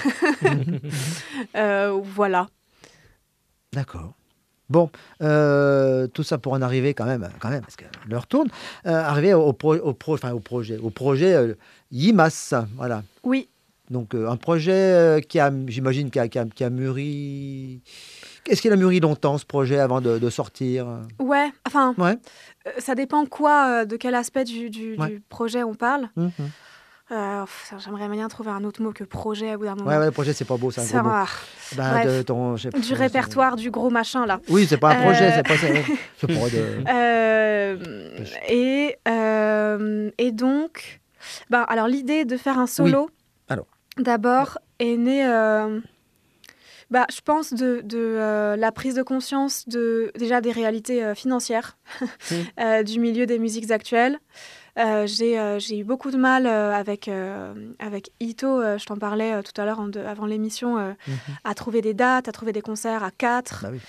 Voilà. D'accord. Bon, tout ça pour en arriver quand même, parce que l'heure tourne, arriver au projet YIMAS, voilà. Oui. Donc un projet j'imagine, qui a mûri. Est-ce qu'il a mûri longtemps ce projet avant de sortir ? Ouais, enfin, Ouais. Ça dépend de quel aspect du projet on parle. J'aimerais bien trouver un autre mot que projet au bout d'un moment. Ouais, le projet, c'est pas beau, c'est un gros mot. Bref, du répertoire, du gros machin, là. Oui, c'est pas un projet, c'est pas ça. Et donc, alors l'idée de faire un solo, d'abord, est née, je pense, de la prise de conscience déjà des réalités financières du milieu des musiques actuelles. J'ai eu beaucoup de mal avec Ito, je t'en parlais tout à l'heure avant l'émission, à trouver des dates, à trouver des concerts à 4. Bah oui.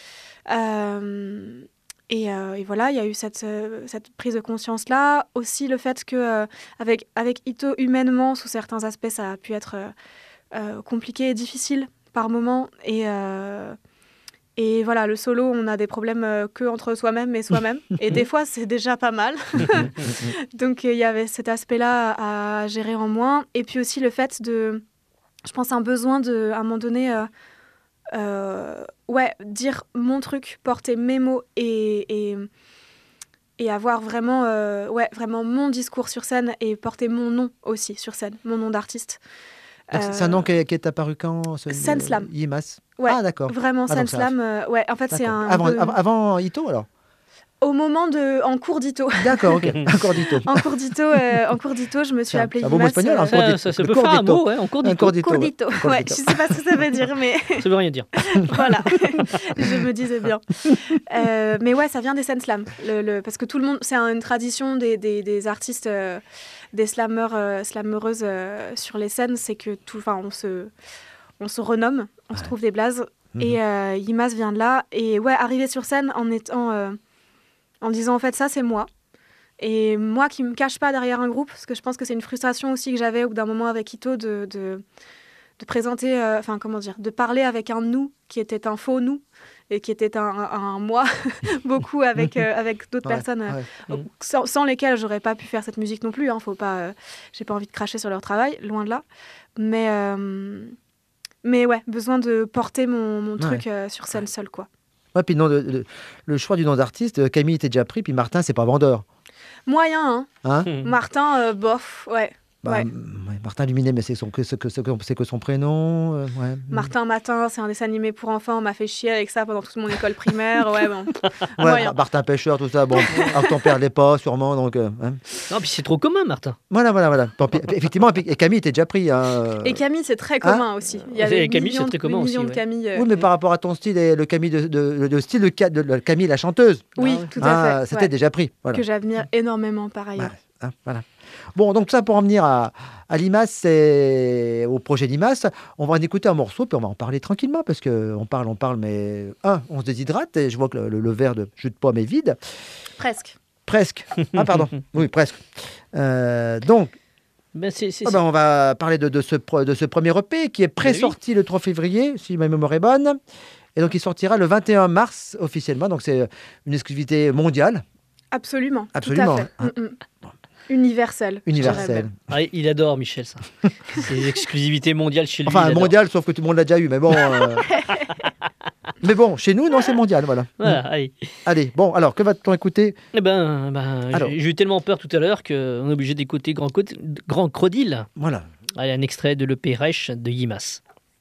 Et voilà, il y a eu cette prise de conscience-là. Aussi le fait que avec Ito, humainement, sous certains aspects, ça a pu être compliqué et difficile par moments. Et voilà, le solo, on a des problèmes que entre soi-même et soi-même. Et des fois, c'est déjà pas mal. Donc, il y avait cet aspect-là à gérer en moins. Et puis aussi le fait je pense, un besoin à un moment donné, dire mon truc, porter mes mots et avoir vraiment, vraiment mon discours sur scène et porter mon nom aussi sur scène, mon nom d'artiste. C'est un nom qui est apparu quand Scène Slam. YIMAS. Ouais, ah, d'accord. Vraiment, Scène Slam. Ouais, en fait, c'est un... Avant Ito, alors Au moment en cours d'Ito. D'accord, ok. En cours d'Ito. En cours d'Ito, je me suis appelée YIMAS. Un bon mot espagnol, en cours d'Ito. Ça peut faire un mot, en cours d'Ito. Cours d'Ito. Ouais, je sais pas ce que ça veut dire, mais... Ça veut rien dire. Voilà, je me disais bien. Mais ouais, ça vient des scènes slam. Parce que tout le monde... C'est une tradition des artistes, des slammeurs, slammeureuses sur les scènes, c'est que on se renomme, on se trouve des blazes. Et YIMAS vient de là. Et ouais, arriver sur scène en disant en fait ça c'est moi, et moi qui me cache pas derrière un groupe, parce que je pense que c'est une frustration aussi que j'avais au bout d'un moment avec Ito présenter, de parler avec un nous qui était un faux nous et qui était un moi, beaucoup avec d'autres personnes sans lesquelles j'aurais pas pu faire cette musique non plus. Hein, j'ai pas envie de cracher sur leur travail, loin de là. Mais ouais, besoin de porter mon truc sur scène seul, quoi. Ouais, puis le choix du nom d'artiste, Camille était déjà pris, puis Martin, c'est pas vendeur. Moyen, hein. Martin, bof, ouais. Martin Luminet, mais c'est que son prénom. Martin Matin, c'est un dessin animé pour enfants. On m'a fait chier avec ça pendant toute mon école primaire. Martin Pêcheur, tout ça. Bon, alors ton père l'est pas, sûrement. Donc, Non, puis c'est trop commun, Martin. Voilà. Effectivement, et Camille était déjà pris. Et Camille, c'est très commun aussi. Il y a des Camille, c'est très commun aussi. De Camille. Oui, mais par rapport à ton style et le Camille le style de Camille la chanteuse. Oui, tout à fait. C'était déjà pris. Voilà. Que j'admire énormément par ailleurs. Voilà. Bon, donc ça pour en venir à Limace et au projet Limace, on va en écouter un morceau puis on va en parler tranquillement parce qu'on parle, mais on se déshydrate et je vois que le verre de jus de pomme est vide. Presque. Ah pardon, oui presque. Donc, on va parler de ce premier EP qui est pré-sorti le 3 février, si ma mémoire est bonne. Et donc il sortira le 21 mars officiellement, donc c'est une exclusivité mondiale. Absolument. Tout à fait. Universel. Ah, il adore Michel, ça. C'est l'exclusivité mondiale chez lui. Enfin, mondiale, sauf que tout le monde l'a déjà eu, mais bon. Mais bon, chez nous, non, c'est mondial, voilà. Allez, bon, alors, que va-t-on écouter ? J'ai eu tellement peur tout à l'heure qu'on est obligé d'écouter Grand Crocodile. Voilà. Allez, un extrait de l'EP Reich de Limace.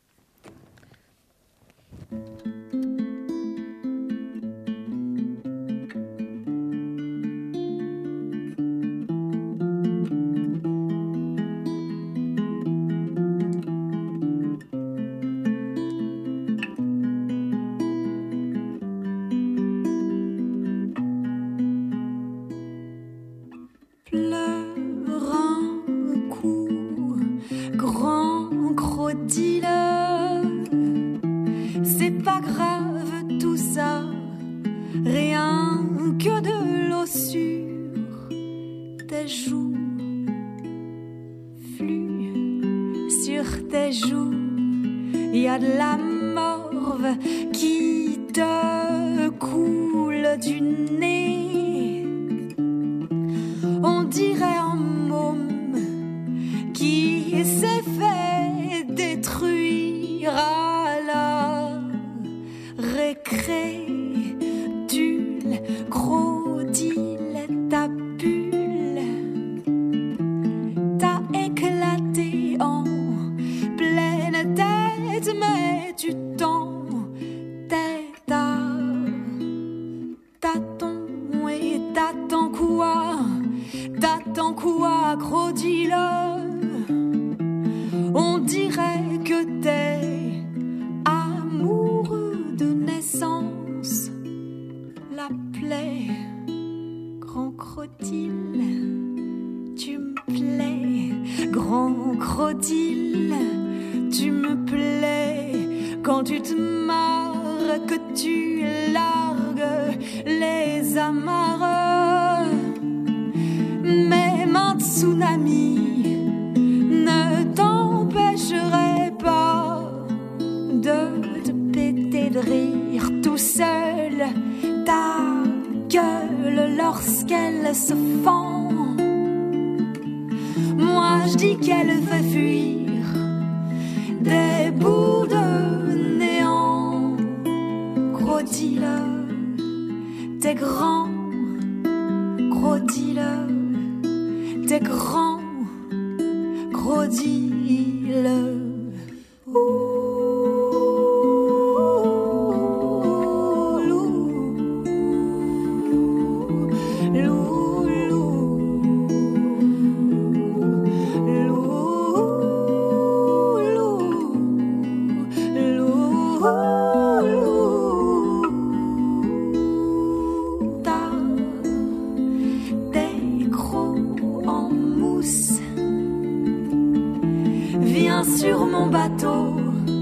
Sur mon bateau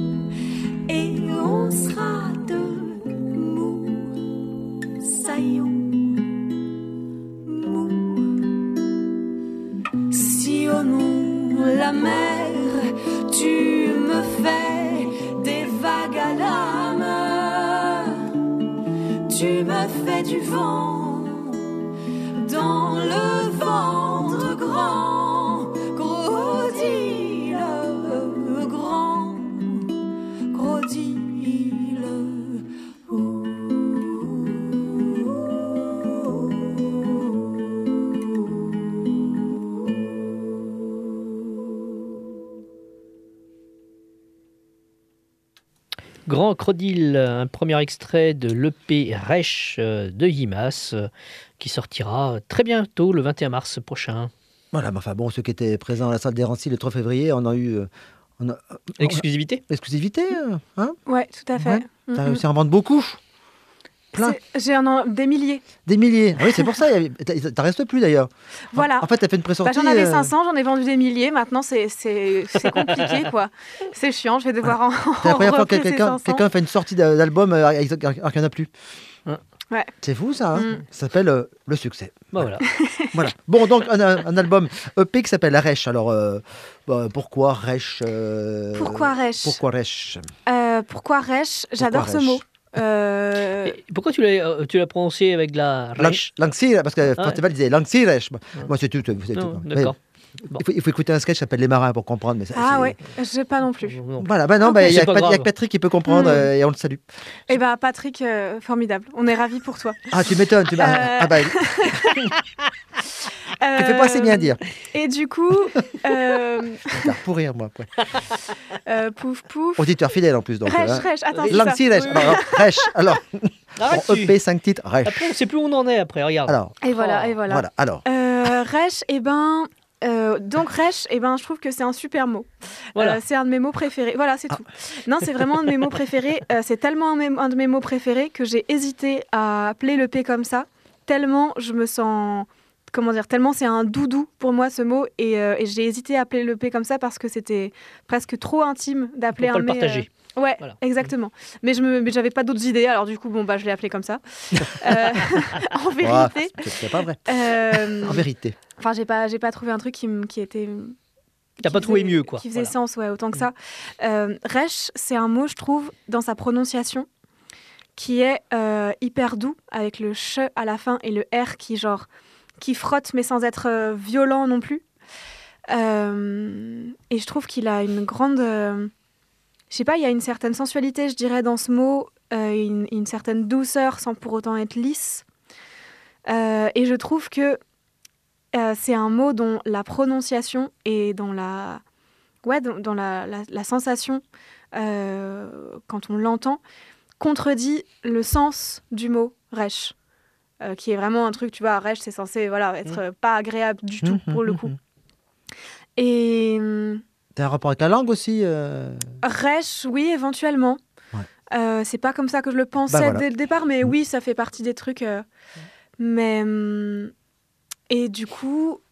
et on sera deux moussaillons mous. Sillonnons la mer, tu me fais des vagues à l'âme. Tu me fais du vent dans le ventre grand. Gros deal, gros deal. Grand Crocodile, un premier extrait de l'EP Rech de Yimas, qui sortira très bientôt, le 21 mars prochain. Voilà, mais enfin bon, ceux qui étaient présents à la salle des Rancy le 3 février, on a eu... Exclusivité. Exclusivité, hein? Ouais, tout à fait. Ouais. T'as réussi à en vendre beaucoup? Plein. J'ai des milliers. Des milliers. Ah oui, c'est pour ça. T'en restes plus d'ailleurs. Voilà. En fait, t'as fait une pré-sortie. J'en avais 500, j'en ai vendu des milliers. Maintenant, c'est compliqué, quoi. C'est chiant, je vais devoir en C'est la première fois que represser 500. quelqu'un fait une sortie d'album alors qu'il n'y en a plus. Ouais. C'est fou, ça. Hein. Ça s'appelle le succès. Bah, voilà. Voilà. Bon, donc, un album EP qui s'appelle Rech. Alors, pourquoi Rech Pourquoi Rech Pourquoi Rech Pourquoi Rech J'adore ce Rech mot. Et pourquoi tu l'as prononcé avec la Rech? Langsir, parce que Ah, Festival disait Langsir Rech. Moi, c'est tout. Non, d'accord. Bon. Il faut écouter un sketch qui s'appelle Les Marins pour comprendre. Mais ça, Ah c'est- ouais, j'ai pas non plus. Non. Voilà, il C'est n'y a, pas que grave. Patrick qui peut comprendre et on le salue. Eh ben Patrick, formidable. On est ravis pour toi. Ah, tu m'étonnes. Tu Ah bah, tu fais pas assez bien dire. Et du coup, Pour rire, moi. Après. pouf pouf. Auditeur fidèle en plus. Donc, Rech, attends, c'est Langsir ça. Rech. Alors, Rech. Alors, Arrête, en EP 5 titres, Rech. Après, on sait plus où on en est après, regarde. Alors, Et voilà, et voilà. voilà. Alors, Rech, donc Rech, je trouve que c'est un super mot. Voilà. C'est un de mes mots préférés. Voilà, c'est tout. Non, c'est vraiment un de mes mots préférés. C'est tellement un de mes mots préférés que j'ai hésité à appeler l'EP comme ça. Tellement je me sens... Comment dire, tellement c'est un doudou pour moi ce mot et j'ai hésité à appeler l'EP comme ça parce que c'était presque trop intime d'appeler Faut pas un le mets, partager. Ouais, Voilà. exactement. Mais j'avais pas d'autres idées, alors du coup, je l'ai appelé comme ça. En oh, vérité, c'est pas vrai. euh, En vérité. enfin, j'ai pas trouvé un truc qui était. T'as qui pas trouvé faisait- mieux, quoi. Qui faisait Voilà. sens, ouais, autant que ça. Rech, c'est un mot, je trouve, dans sa prononciation, qui est hyper doux, avec le ch à la fin et le r qui frotte, mais sans être violent non plus. Et je trouve qu'il a une grande... je sais pas, il y a une certaine sensualité, je dirais, dans ce mot, une certaine douceur sans pour autant être lisse. Et je trouve que c'est un mot dont la prononciation et dans la sensation, quand on l'entend, contredit le sens du mot Rech, qui est vraiment un truc, tu vois, Rech, c'est censé être pas agréable du tout, pour le coup. Et T'as un rapport avec la langue aussi Rech, oui, éventuellement. Ouais. C'est pas comme ça que je le pensais Bah, voilà. dès le départ, mais oui, ça fait partie des trucs. Mais et du coup,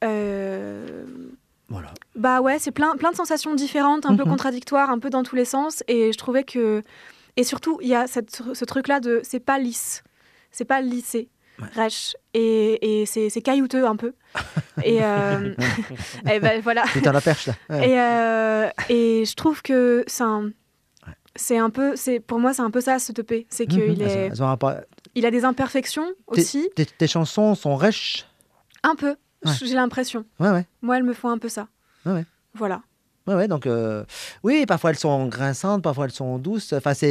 Voilà. bah ouais, c'est plein de sensations différentes, un peu contradictoires, un peu dans tous les sens. Et je trouvais que, et surtout, il y a ce truc-là de, c'est pas lisse, c'est pas lissé. Rech, et c'est caillouteux un peu. Et et ben voilà. Tout à la perche, là. Ouais. Et je trouve que pour moi, c'est un peu ça, ce EP. C'est qu'il Elles ont un rapport- il a des imperfections aussi. Tes chansons sont Rech. Un peu, Ouais. j'ai l'impression. Ouais. Moi, elles me font un peu ça. Ouais. Voilà. Ouais, donc oui, parfois elles sont grinçantes, parfois elles sont douces. Enfin, ça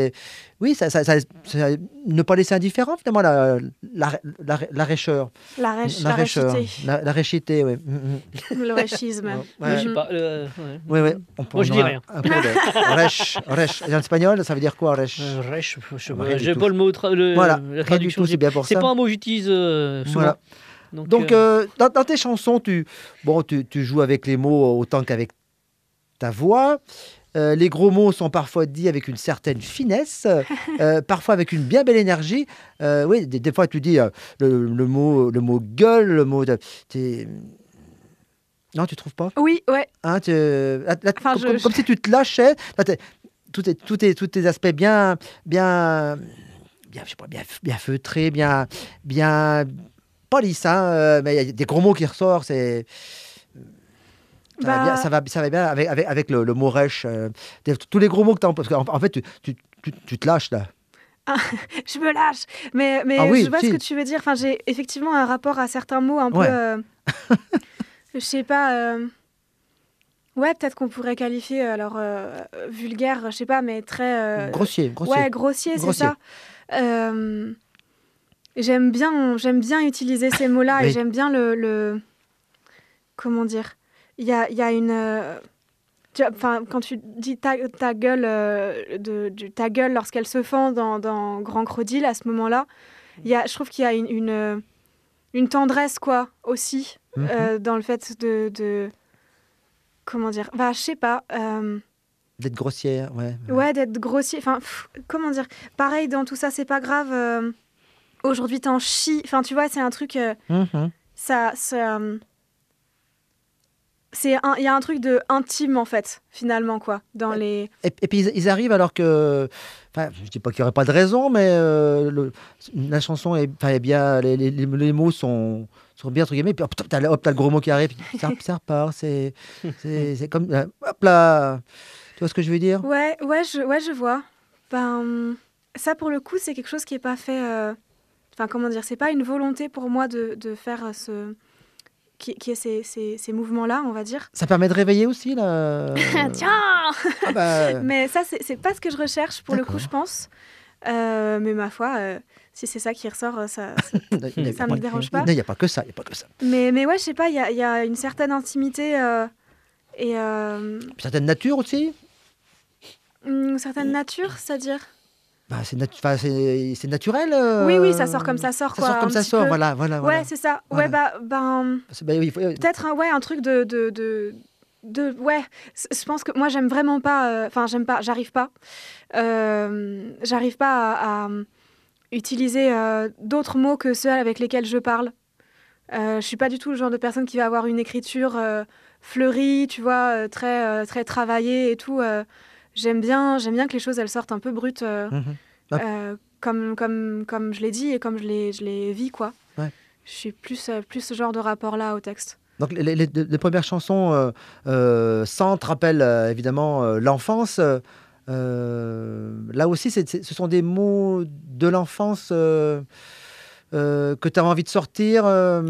ne pas laisser indifférent finalement la rêcheur, La rêchité, la rêchité, oui. le réchisme. Ouais. Je sais pas. Ouais. Moi, je dis rien. Rech. En espagnol, ça veut dire quoi, rech? Rech, je Rien du j'ai tout. pas le mot, Voilà, la rien du traduction. tout, c'est bien pour C'est ça. pas un mot que j'utilise souvent. Voilà. Donc, dans tes chansons, tu joues avec les mots autant qu'avec ta voix. Les gros mots sont parfois dits avec une certaine finesse, parfois avec une bien belle énergie. Oui, des fois, tu dis le mot gueule, le mot... Non, tu trouves pas? Oui, ouais. Hein, Enfin, comme si tu te lâchais. Là, tous tes aspects bien, je sais pas, bien feutrés, bien pas lisses, hein, mais il y a des gros mots qui ressortent. C'est Bah, Ça va bien avec le mot rêche. Tous les gros mots que tu as, parce qu'en fait, tu te lâches là. je me lâche. Mais Ah oui, je vois si. ce que tu veux dire. Enfin, j'ai effectivement un rapport à certains mots un peu... Ouais. je sais pas... ouais, peut-être qu'on pourrait qualifier, vulgaire, je sais pas, mais très... Grossier. Ouais, grossier, c'est Grossier. ça. Euh, j'aime bien utiliser ces mots-là et Oui. j'aime bien comment dire? Il y a une... Enfin, quand tu dis ta gueule, ta gueule lorsqu'elle se fend dans Grand Crocodile, à ce moment-là, je trouve qu'il y a une tendresse, quoi, aussi, dans le fait de comment dire? Bah, je sais pas. D'être grossière, ouais. Ouais, d'être grossier. Enfin, comment dire? Pareil, dans tout ça, c'est pas grave. Aujourd'hui, t'en chies. Enfin, tu vois, c'est un truc... Mhm. Il y a un truc de intime, en fait, finalement, quoi, dans les... Et puis ils arrivent alors que, enfin, je dis pas qu'il y aurait pas de raison, mais la chanson est bien, les mots sont bien entre guillemets. Puis hop, t'as le gros mot qui arrive, puis ça repart. C'est comme, hop là, tu vois ce que je veux dire? Ouais, je vois. Ben, ça, pour le coup, c'est quelque chose qui est pas fait... Enfin, comment dire? C'est pas une volonté pour moi de faire qui est ces mouvements-là, on va dire. Ça permet de réveiller aussi là. Tiens! Ah bah, Mais ça, c'est pas ce que je recherche, pour le coup, D'accord. je pense. Mais ma foi, si c'est ça qui ressort, ça me dérange pas. Non, il n'y a pas que ça, Mais ouais, je sais pas, il y a une certaine intimité et Une certaine nature aussi. une certaine nature, c'est-à-dire... Bah, c'est naturel. Oui, ça sort comme ça sort, Ça quoi. sort comme un ça petit sort, peu. voilà. Ouais, c'est ça. Voilà. Ouais, ben... Oui, Peut-être un truc ouais, je pense que moi j'aime vraiment pas, enfin j'arrive pas à utiliser d'autres mots que ceux avec lesquels je parle. Je suis pas du tout le genre de personne qui va avoir une écriture fleurie, tu vois, très travaillée et tout. J'aime bien que les choses elles sortent un peu brutes, Mhm. comme je l'ai dit et comme je les vis, quoi. Ouais. Je suis plus ce genre de rapport-là au texte. Donc les premières chansons Centre rappellent évidemment l'enfance. Là aussi, ce sont des mots de l'enfance que tu as envie de sortir.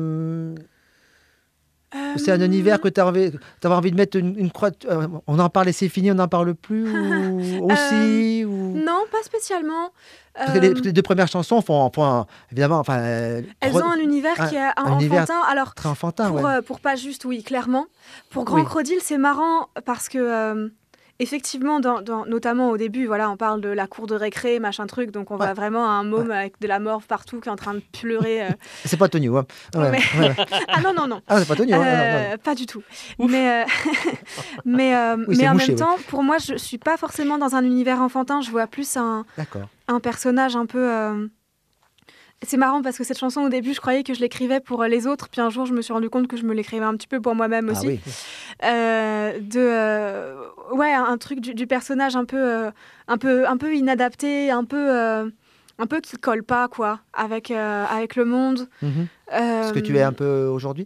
C'est un univers que tu as envie de mettre une croix. On en parle et c'est fini, on n'en parle plus aussi Non, pas spécialement. Parce que les deux premières chansons font évidemment. Enfin, Elles ont un univers qui est univers enfantin. Alors, très enfantin. pour pas juste, oui, clairement. Pour Grand Oui. Crocodile, c'est marrant parce que, effectivement, notamment au début, voilà, on parle de la cour de récré, machin truc, donc on va vraiment à un môme avec de la morve partout qui est en train de pleurer. C'est pas Tony, ouais. Ouais. Ah non. Ah, c'est pas Tony, ouais. Non. Pas du tout. Mais c'est en bouché, même temps, pour moi, je suis pas forcément dans un univers enfantin. Je vois plus D'accord. un personnage un peu... C'est marrant parce que cette chanson, au début, je croyais que je l'écrivais pour les autres. Puis un jour, je me suis rendu compte que je me l'écrivais un petit peu pour moi-même aussi. Ah oui. Ouais, un truc du personnage un peu inadapté, un peu qui colle pas, quoi, avec le monde. Ce que tu es un peu aujourd'hui.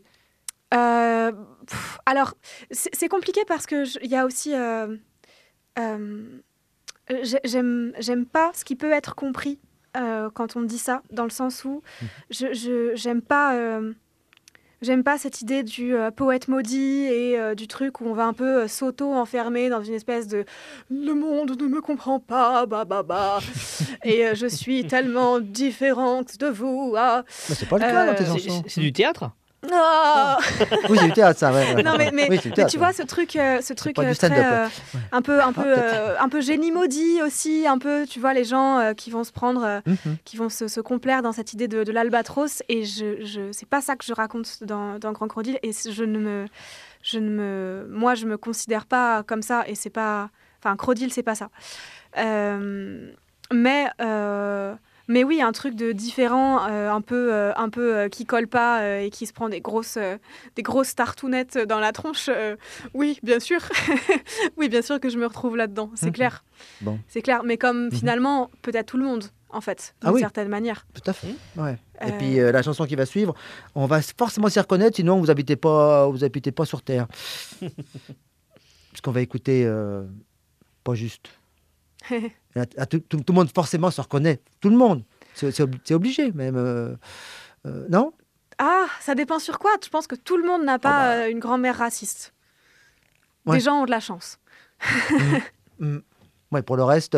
Alors, c'est compliqué parce que il y a aussi... j'aime pas ce qui peut être compris quand on dit ça, dans le sens où j'aime pas cette idée du poète maudit et du truc où on va un peu s'auto-enfermer dans une espèce de « le monde ne me comprend pas, et je suis tellement différente de vous. » Mais c'est pas le cas dans tes chansons. C'est du théâtre. Ah. Oui, c'est du théâtre, ça. Ouais. Non, mais Oui, c'est du théâtre, tu vois, ce truc pas du stand-up, très, un peu génie maudit aussi, un peu, tu vois, les gens qui vont se prendre, qui vont se complaire dans cette idée de l'albatros, et c'est pas ça que je raconte dans Grand Crocodile, et moi, je me considère pas comme ça, et c'est pas, enfin, Crocodile, c'est pas ça. Mais Mais oui, un truc de différent, un peu qui colle pas et qui se prend des grosses tartounettes dans la tronche. Oui, bien sûr. Oui, bien sûr que je me retrouve là-dedans, c'est clair. Bon. C'est clair, mais comme finalement, peut-être tout le monde, en fait, d'une certaine manière. Tout à fait. Ouais. Et puis la chanson qui va suivre, on va forcément s'y reconnaître, sinon vous habitez pas sur Terre. Puisqu'on va écouter Pas juste. Là, tout le monde forcément se reconnaît. Tout le monde. C'est obligé même. Non ? Ah, ça dépend sur quoi. Je pense que tout le monde n'a pas une grand-mère raciste. Ouais. Des gens ont de la chance. Ouais, pour le reste...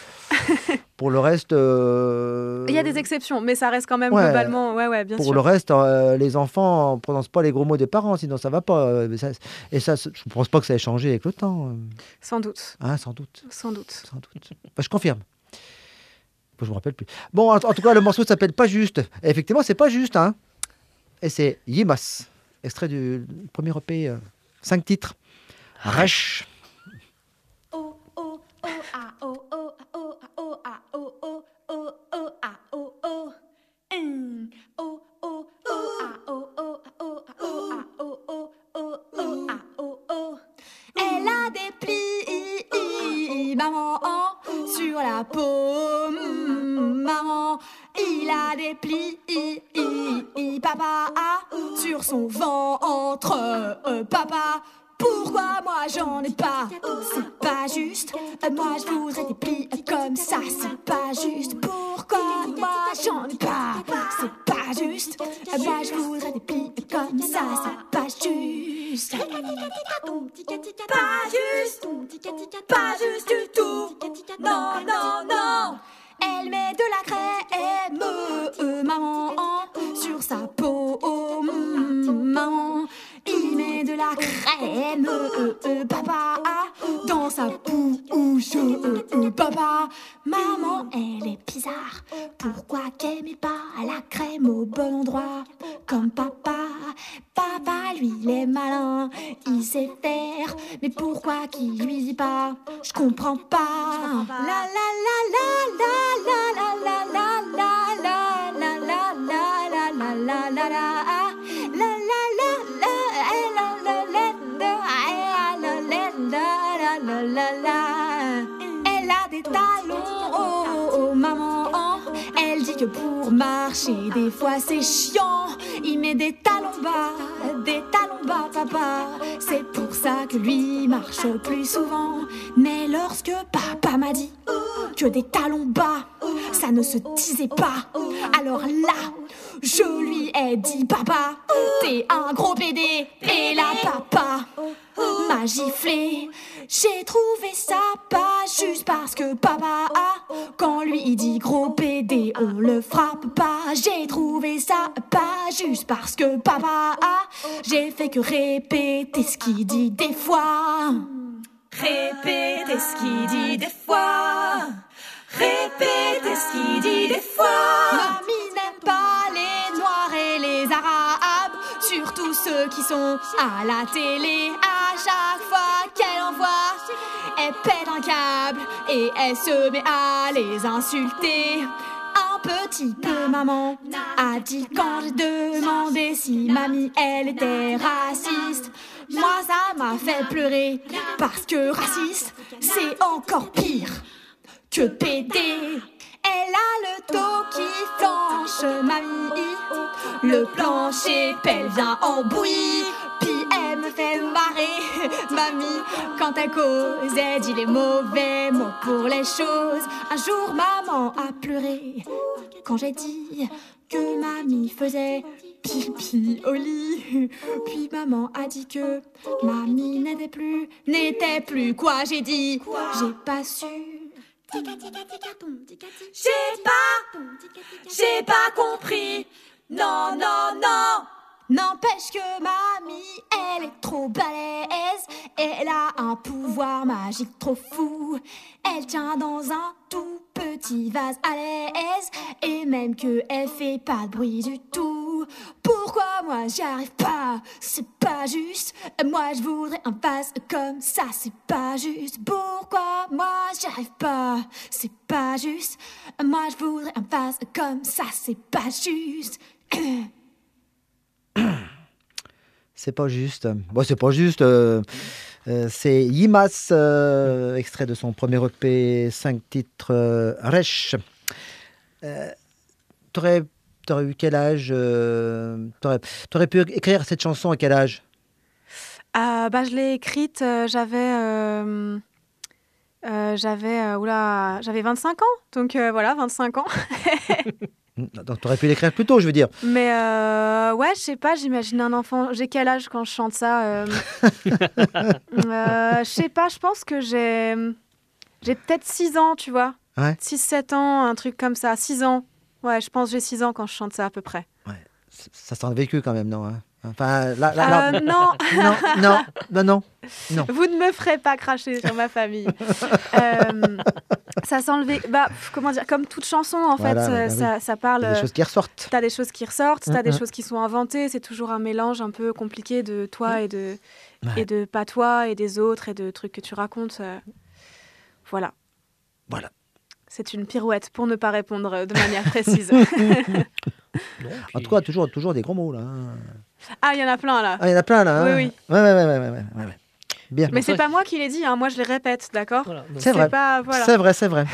Il y a des exceptions, mais ça reste quand même globalement... Ouais, bien sûr. Pour le reste, les enfants ne prononcent pas les gros mots des parents, sinon ça ne va pas. Je ne pense pas que ça ait changé avec le temps. Sans doute. Ah, sans doute. Sans doute. Je confirme. Je ne me rappelle plus. Bon, en tout cas, le morceau s'appelle Pas juste. Et effectivement, c'est pas juste. Hein. Et c'est Yimas, extrait du premier EP, 5 titres. Resh. Oh, oh, oh, ah, oh, oh, oh, oh, ah, oh, oh, oh, oh, ah, oh, oh. Oh, oh, oh, ah, oh, oh, oh, oh, ah, oh, oh, oh, oh, ah, oh, oh. Elle a des plis, maman, sur la peau, maman. Il a des plis, papa, sur son ventre, papa. Pourquoi moi j'en ai pas? C'est pas juste. Moi je voudrais des plis comme ça. C'est pas juste. Pourquoi moi j'en ai pas? C'est pas juste. Moi je voudrais des plis comme ça. C'est pas juste. Pas juste. Pas juste du tout. Non, non, non. Elle met de la crème, maman, sur sa peau, maman. Il met de la crème, papa, dans sa bouche, papa. Maman, elle est bizarre. Pourquoi qu'elle met pas la crème au bon endroit? Comme papa, papa, lui, il est malin. Il sait faire, mais pourquoi qu'il lui dit pas? Je comprends pas. La la la la la la la la la la la la la la la la la la. Elle a des talons, maman. Elle dit que pour marcher, des fois c'est chiant. Il met des talons bas, papa. C'est pour ça que lui marche plus souvent. Mais lorsque papa m'a dit que des talons bas, ça ne se disait pas, alors là, je lui ai dit, papa, t'es un gros PD. Et là, papa m'a giflé. J'ai trouvé ça pas juste parce que papa, quand lui il dit gros PD, on le frappe pas. J'ai trouvé ça pas juste parce que papa, j'ai fait que répéter ce qu'il dit des fois. Répéter ce qu'il dit des fois. Répéter ce qu'il dit des fois. Mamie n'aime pas les noirs et les arabes, surtout ceux qui sont à la télé. À chaque fois qu'elle en voit, elle pète un câble et elle se met à les insulter. Un petit peu maman a dit quand j'ai demandé si mamie elle était raciste. Moi ça m'a fait pleurer parce que raciste c'est encore pire que PD. Elle a le dos qui flanche, mamie. Le plancher vient en bouillie. Puis elle me fait marrer, mamie. Quand elle cause, elle dit les mauvais mots pour les choses. Un jour, maman a pleuré quand j'ai dit que mamie faisait pipi au lit. Puis maman a dit que mamie n'était plus quoi. J'ai dit, j'ai pas su. J'ai pas compris. Non, non, non. N'empêche que mamie, elle est trop balèze. Elle a un pouvoir magique trop fou. Elle tient dans un tout petit vase à l'aise. Et même que elle fait pas de bruit du tout. tout. Pourquoi moi j'y arrive pas? C'est pas juste. Moi je voudrais un vase comme ça, c'est pas juste. Pourquoi moi j'y arrive pas? C'est pas juste. Moi je voudrais un vase comme ça, c'est pas juste. C'est pas juste. Bon, c'est pas juste. C'est Yimas, extrait de son premier EP, 5 titres, Resh. T'aurais eu quel âge t'aurais pu écrire cette chanson à quel âge? Je l'ai écrite, j'avais 25 ans, donc voilà, 25 ans. Donc t'aurais pu l'écrire plus tôt, je veux dire. Mais ouais, je sais pas, j'imagine un enfant. J'ai quel âge quand je chante ça? Je sais pas, je pense que j'ai peut-être 6 ans, tu vois. Ouais. 6-7 ans, un truc comme ça. 6 ans. Ouais, je pense que j'ai 6 ans quand je chante ça à peu près. Ouais. Ça sent le vécu quand même, non, hein? Enfin, là. Non. Non. Vous ne me ferez pas cracher sur ma famille. Ça sent le vécu. Comment dire, comme toute chanson, en Voilà, fait, ça parle. Il y a des choses qui ressortent. T'as des choses qui ressortent, t'as des choses qui sont inventées. C'est toujours un mélange un peu compliqué de toi et de pas toi et des autres et de trucs que tu racontes. Voilà. C'est une pirouette pour ne pas répondre de manière précise. En tout cas, toujours des gros mots là. Ah, il y en a plein là. Ah, il y en a plein là. Hein. Oui. Ouais. Bien. Mais c'est pas moi qui l'ai dit, hein. Moi je les répète, d'accord? Voilà. C'est vrai. Voilà. C'est vrai.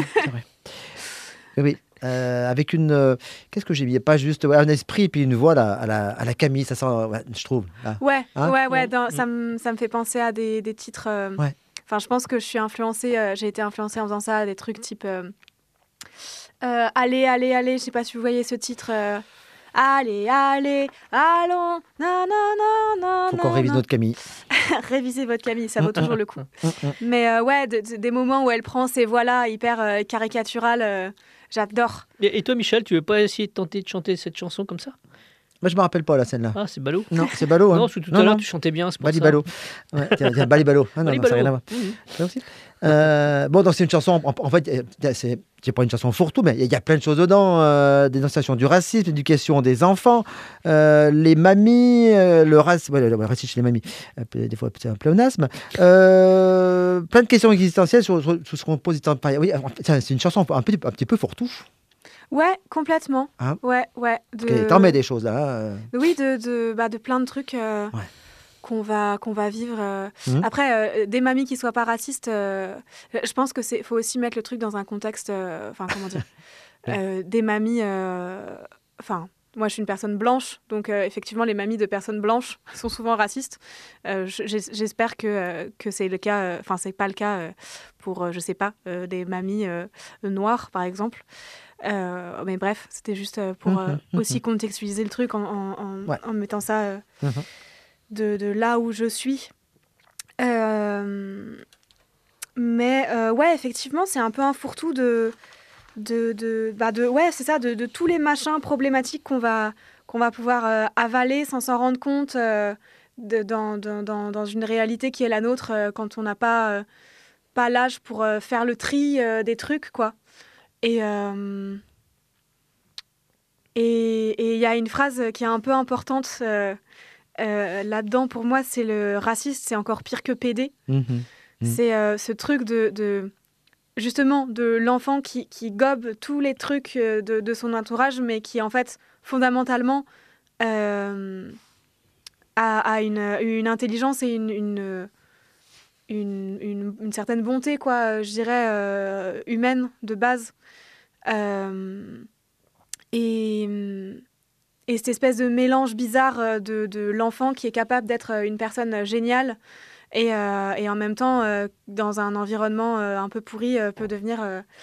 Oui. Avec une. Qu'est-ce que j'ai mis? Pas juste un esprit puis une voix là, à la Camille, ça sent, je trouve. Là. Ouais. Hein? Ça me fait penser à des titres. Ouais. Enfin, je pense que je suis influencée. J'ai été influencée en faisant ça, des trucs type. Allez, je sais pas si vous voyez ce titre. Allez, allons, non. Faut qu'on révise notre Camille. Révisez votre Camille, ça vaut toujours le coup. Mais ouais, des moments où elle prend ces voix-là hyper caricaturales, j'adore. Et toi, Michel, tu veux pas essayer de tenter de chanter cette chanson comme ça? Moi, je me rappelle pas la scène là. Ah, c'est ballot. Non, c'est ballot. Hein. Non, tout à l'heure, tu chantais bien, c'est pour ça. Balibalo. Ouais, tiens, Balibalo. Ah, non, ça n'a rien à voir. Ça aussi. Bon, donc c'est une chanson. En fait, c'est pas une chanson fourre-tout, mais il y a plein de choses dedans. Dénonciation du racisme, éducation des enfants, les mamies, le racisme chez les mamies. Des fois, c'est un pléonasme. Plein de questions existentielles sur ce qu'on pose. Oui, c'est une chanson un petit peu fourre-tout. Ouais, complètement. Hein? Ouais. T'en mets des choses là. Oui, de plein de trucs qu'on va vivre. Après, des mamies qui soient pas racistes, je pense que faut aussi mettre le truc dans un contexte. Enfin, comment dire, des mamies. Enfin, moi, je suis une personne blanche, donc effectivement, les mamies de personnes blanches sont souvent racistes. J'espère que c'est le cas. Enfin, c'est pas le cas pour, je sais pas, des mamies noires, par exemple. Mais bref, c'était juste pour aussi contextualiser le truc en mettant ça de là où je suis. Mais ouais, effectivement, c'est un peu un fourre-tout de tous les machins problématiques qu'on va pouvoir avaler sans s'en rendre compte dans une réalité qui est la nôtre quand on n'a pas l'âge pour faire le tri des trucs, quoi. Et il y a une phrase qui est un peu importante là-dedans pour moi, c'est le racisme, c'est encore pire que PD. C'est ce truc justement de l'enfant qui gobe tous les trucs de son entourage, mais qui en fait fondamentalement a une intelligence et une certaine bonté, quoi, je dirais humaine de base. Et cette espèce de mélange bizarre de l'enfant qui est capable d'être une personne géniale et en même temps, dans un environnement un peu pourri, peut devenir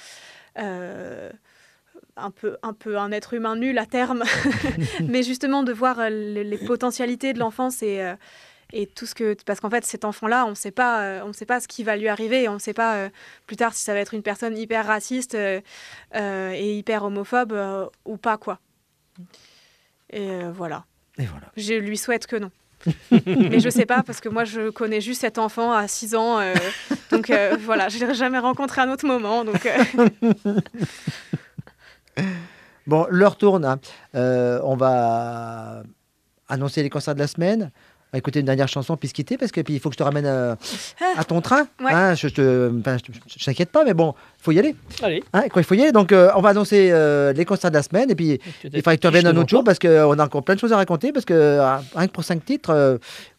un peu un être humain nul à terme. Mais justement, de voir les potentialités de l'enfance et tout ce que... Parce qu'en fait, cet enfant-là, on ne sait pas ce qui va lui arriver. On ne sait pas plus tard si ça va être une personne hyper raciste et hyper homophobe ou pas, quoi. Et voilà. Je lui souhaite que non. Mais je sais pas, parce que moi, je connais juste cet enfant à 6 ans. Donc voilà, je ne l'ai jamais rencontré à un autre moment. Donc, Bon, l'heure tourne. Hein. On va annoncer les concerts de la semaine. On va écouter une dernière chanson puis se quitter parce que puis il faut que je te ramène à ton train. Ouais. Hein, je t'inquiète pas, mais bon, il faut y aller. Allez. Hein, il faut y aller. Donc, on va annoncer les concerts de la semaine et puis il faudrait que tu reviennes un autre jour parce qu'on a encore plein de choses à raconter parce que rien que pour 5 titres,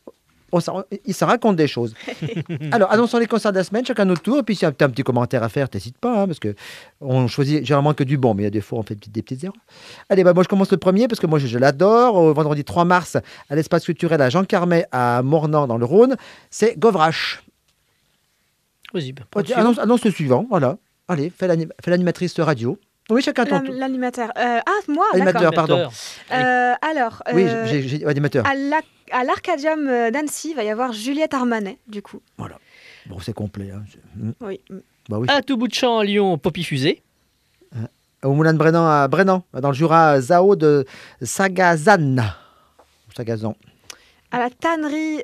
il se raconte des choses. Alors, annonçons les concerts de la semaine, chacun notre tour. Et puis, si tu as un petit commentaire à faire, n'hésite pas, hein, parce qu'on choisit généralement que du bon, mais il y a des fois, on fait des petites erreurs. Allez, moi, je commence le premier, parce que moi, je l'adore. Au vendredi 3 mars, à l'espace culturel à Jean Carmet, à Mornan, dans le Rhône, c'est Govrache. Vas-y. Annonce le suivant, voilà. Allez, fais l'animatrice radio. Oui, chacun ton tour. L'animateur. Moi, Animateur, d'accord. pardon. Alors, Oui, j'ai animateur. à l'Arcadium d'Annecy, il va y avoir Juliette Armanet, du coup. Voilà. Bon, c'est complet. Hein. Oui. Bah oui. À tout bout de champ à Lyon, Poppy Fusée. Au Moulin de Brennan, à Brennan, dans le Jura, Zao de Sagazan. Sagazan. À la tannerie,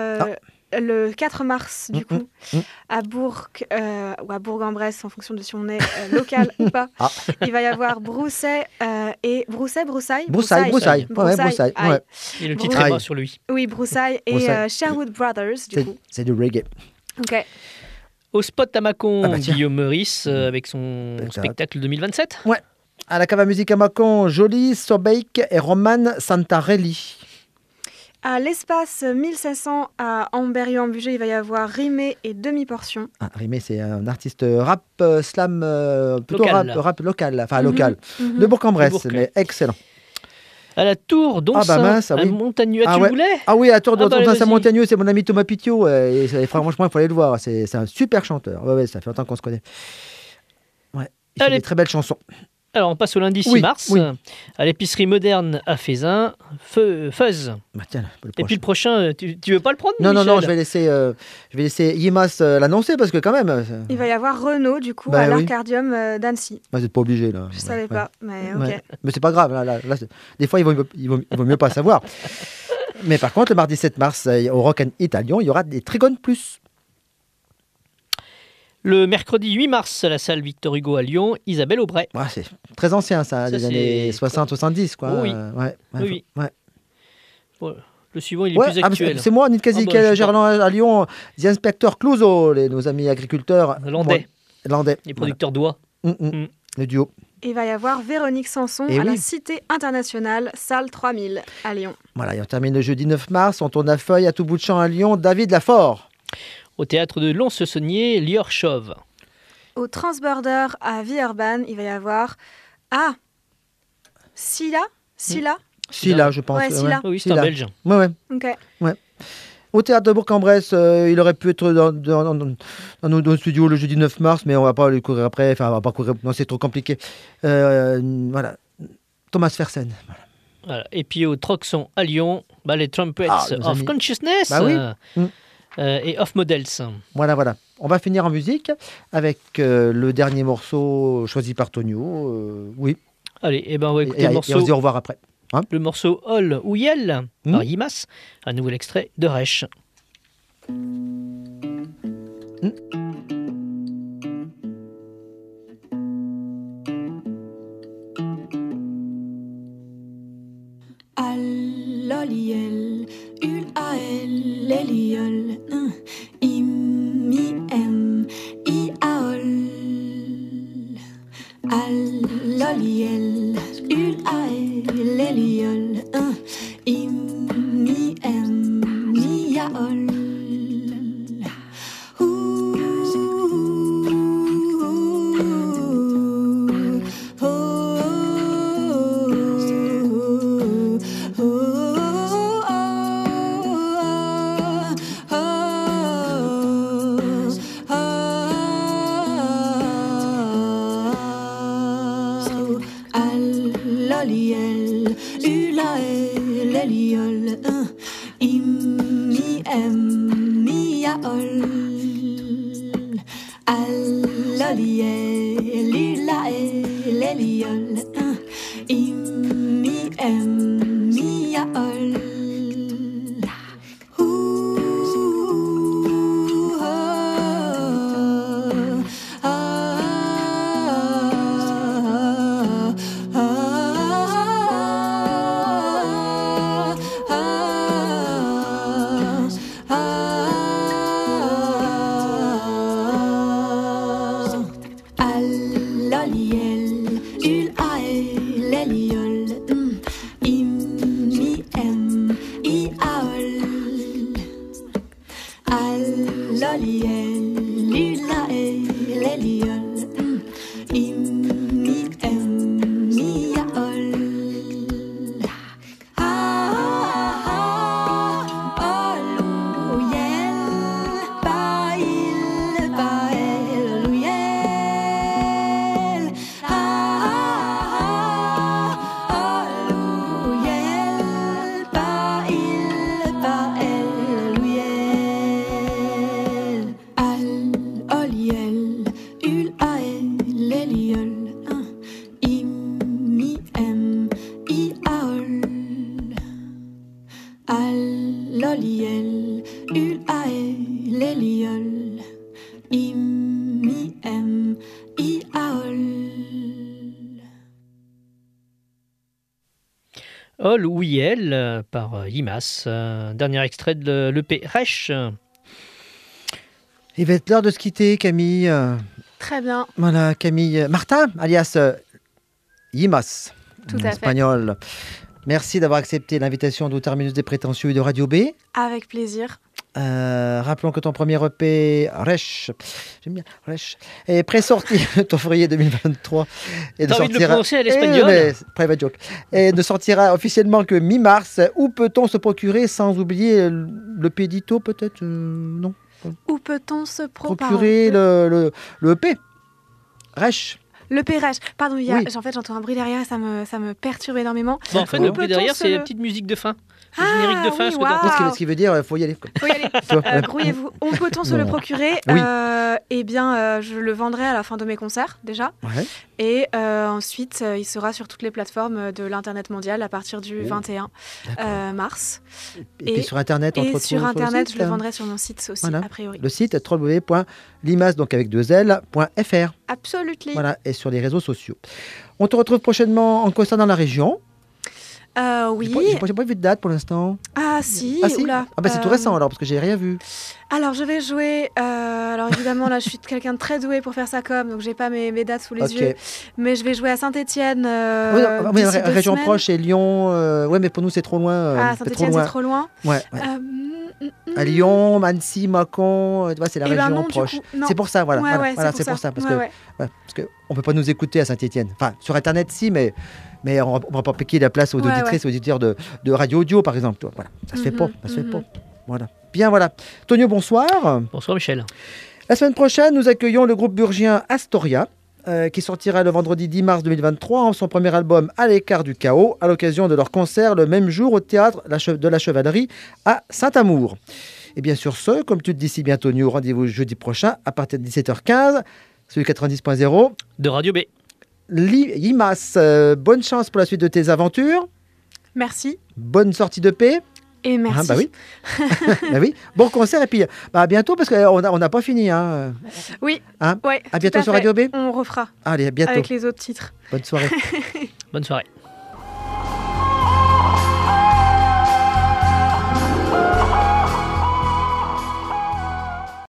le 4 mars, du coup, à Bourg ou à Bourg-en-Bresse, en fonction de si on est local ou pas. Il va y avoir Broussailles et Broussailles. Broussailles. Ouais. Et le titre est bas sur lui. Oui, Broussailles et Sherwood Brothers, du coup. C'est du reggae. Ok. Au spot à Mâcon, tiens. Guillaume Meurice avec son spectacle 2027. Ouais. À la cave à musique à Mâcon, Jolie, Sobeik et Roman Santarelli. À l'espace 1500 à Amberieu-en-Bugey, il va y avoir Rimé et Demi-Portion. Rimé, c'est un artiste rap, slam, plutôt local. rap local, enfin local, de Bourg-en-Bresse, mais excellent. À la Tour d'Onsin, à Montagneux, tu voulais? Ah oui, à la Tour d'Onsin, vas-y. Montagneux, c'est mon ami Thomas Pitiot, et franchement, il faut aller le voir, c'est un super chanteur. Ouais, ça fait longtemps qu'on se connaît. Ouais, il fait des très belles chansons. Alors, on passe au lundi 6 mars, à l'épicerie moderne à Fézin, Fuzz. Bah, tiens, et puis le prochain, tu veux pas le prendre, Non, Michel? non, je vais laisser Yimas l'annoncer parce que quand même... Il va y avoir Renaud, du coup, à l'Arcadium d'Annecy. Bah, vous n'êtes pas obligé, là. Je savais pas, mais ok. Ouais. Mais c'est pas grave, là, des fois, il vaut mieux pas savoir. Mais par contre, le mardi 7 mars, au Rock and Hit à Lyon, il y aura des Trigones Plus. Le mercredi 8 mars, à la salle Victor Hugo à Lyon, Isabelle Aubray. Ouais, c'est très ancien, ça des années 60-70, quoi. Oui. Ouais. Bon, le suivant, il est plus actuel. C'est moi, Nitkazik Gerland à Lyon, The Inspector Clouseau, nos amis agriculteurs. Landais. Les producteurs d'oie. Le duo. Il va y avoir Véronique Sanson à la Cité Internationale, salle 3000 à Lyon. Voilà, et on termine le jeudi 9 mars, on tourne à Feuille, à tout bout de champ à Lyon, David Lafort. Au théâtre de Lons-le-Saunier, Lior Chauve. Au Transborder à Villeurbanne, il va y avoir Silla, je pense. Ouais, Silla. Oui, c'est un Belge. Ouais. Ok. Ouais. Au théâtre de Bourg-en-Bresse, il aurait pu être dans nos studios le jeudi 9 mars, mais on va pas le courir après. Enfin, on va pas courir. Non, c'est trop compliqué. Voilà. Thomas Fersen. Voilà. Et puis au Troxon à Lyon, les Trumpets of Consciousness. Et Off Models. Voilà. On va finir en musique avec le dernier morceau choisi par Tonio. Oui. Allez, et on va écouter le morceau. Et on se dit au revoir après. Le morceau Hall ou Yell par Yimas, un nouvel extrait de Reich. Alloliel, ul-ael, leliol, im-i-em, i-aol. Alloliel, ul-ael, leliol, im-i-em, i-aol. Alloliel, lulael, leliol, immi miaol. Oloyel, bail, loyel. Oloyel, bail, loyel. Al-oliel, ul-ael, leliol, immi iaol. Al-oliel, ul-ael, leliol, immi iaol. Ol ou Yel par Yimas. Dernier extrait de l'EP Reich. Il va être l'heure de se quitter, Camille. Très bien. Voilà, Camille Martin, alias Yimas, Tout en à fait. espagnol. Merci d'avoir accepté l'invitation d'au Terminus des Prétentieux et de Radio B. Avec plaisir. Rappelons que ton premier EP, Reich, j'aime bien, Reich, est pré-sorti en février 2023. Et T'as envie de le prononcer à l'espagnol Private joke. Et ne sortira officiellement que mi-mars. Où peut-on se procurer, sans oublier le Pédito peut-être non. Où peut-on se Procurer le EP Reich. Le Pérèche. Pardon, Oui. en fait, j'entends un bruit derrière et ça me perturbe énormément. Bon, en fait, Où le bruit peut-on derrière, se c'est le- la petite musique de fin. Le Ah, générique de fin, oui, est-ce que waouh. t'entends Ce qui veut dire, il faut y aller. Quoi. Faut y aller. Tu vois, Grouillez-vous. Où peut-on se le Non. procurer Oui. Eh bien, je le vendrai à la fin de mes concerts, déjà. Ouais. Et ensuite, il sera sur toutes les plateformes de l'Internet mondial à partir du 21 mars. Et puis sur Internet, on te Et retrouve sur le Internet, site, je le vendrai sur mon site aussi, Voilà. a priori. Le site www.limas, donc avec 2L.fr. Absolutely. Voilà, et sur les réseaux sociaux. On te retrouve prochainement en concert dans la région. Oui. J'ai pas vu de date pour l'instant. Ah si, Ah si. oula. Ah bah c'est tout récent alors parce que j'ai rien vu. Alors je vais jouer. Alors évidemment là, je suis quelqu'un de très doué pour faire ça comme, donc j'ai pas mes dates sous les Ok. yeux. Mais je vais jouer à Saint-Étienne. Oui, d'ici 2 région semaines. proche et Lyon. Ouais, mais pour nous c'est trop loin. Ah, c'est trop Saint-Étienne, loin. c'est trop loin. Ouais. À Lyon, Annecy, Mâcon, tu vois, c'est la Eh ben région non, du proche. coup, non. C'est pour ça, voilà. Ouais, voilà, ouais, voilà, c'est pour ça. parce Ouais, que ouais. parce que on peut pas nous écouter à Saint-Étienne. Enfin, sur Internet si, mais on va pas piquer la place aux Ouais, auditrices, aux auditeurs de radio audio, par exemple. Toi, voilà, ça se fait pas, ça se fait mhm. pas. Voilà. Bien, voilà. Tonio, bonsoir. Bonsoir Michel. La semaine prochaine, nous accueillons le groupe burgien Astoria, qui sortira le vendredi 10 mars 2023 en son premier album À l'écart du chaos, à l'occasion de leur concert le même jour au théâtre de la Chevalerie à Saint-Amour. Et bien sur ce, comme tu le dis si bien Tonio, rendez-vous jeudi prochain à partir de 17h15 sur le 90.0. De Radio B. Yimas, bonne chance pour la suite de tes aventures. Merci. Bonne sortie de paix. Et merci. Ah, bah oui. Bah oui. Bon concert et puis à bientôt parce qu'on n'a pas fini. Hein. Oui. Hein Ouais, à bientôt tout sur fait. Radio B. On refera Allez, à bientôt. avec les autres titres. Bonne soirée. Bonne soirée.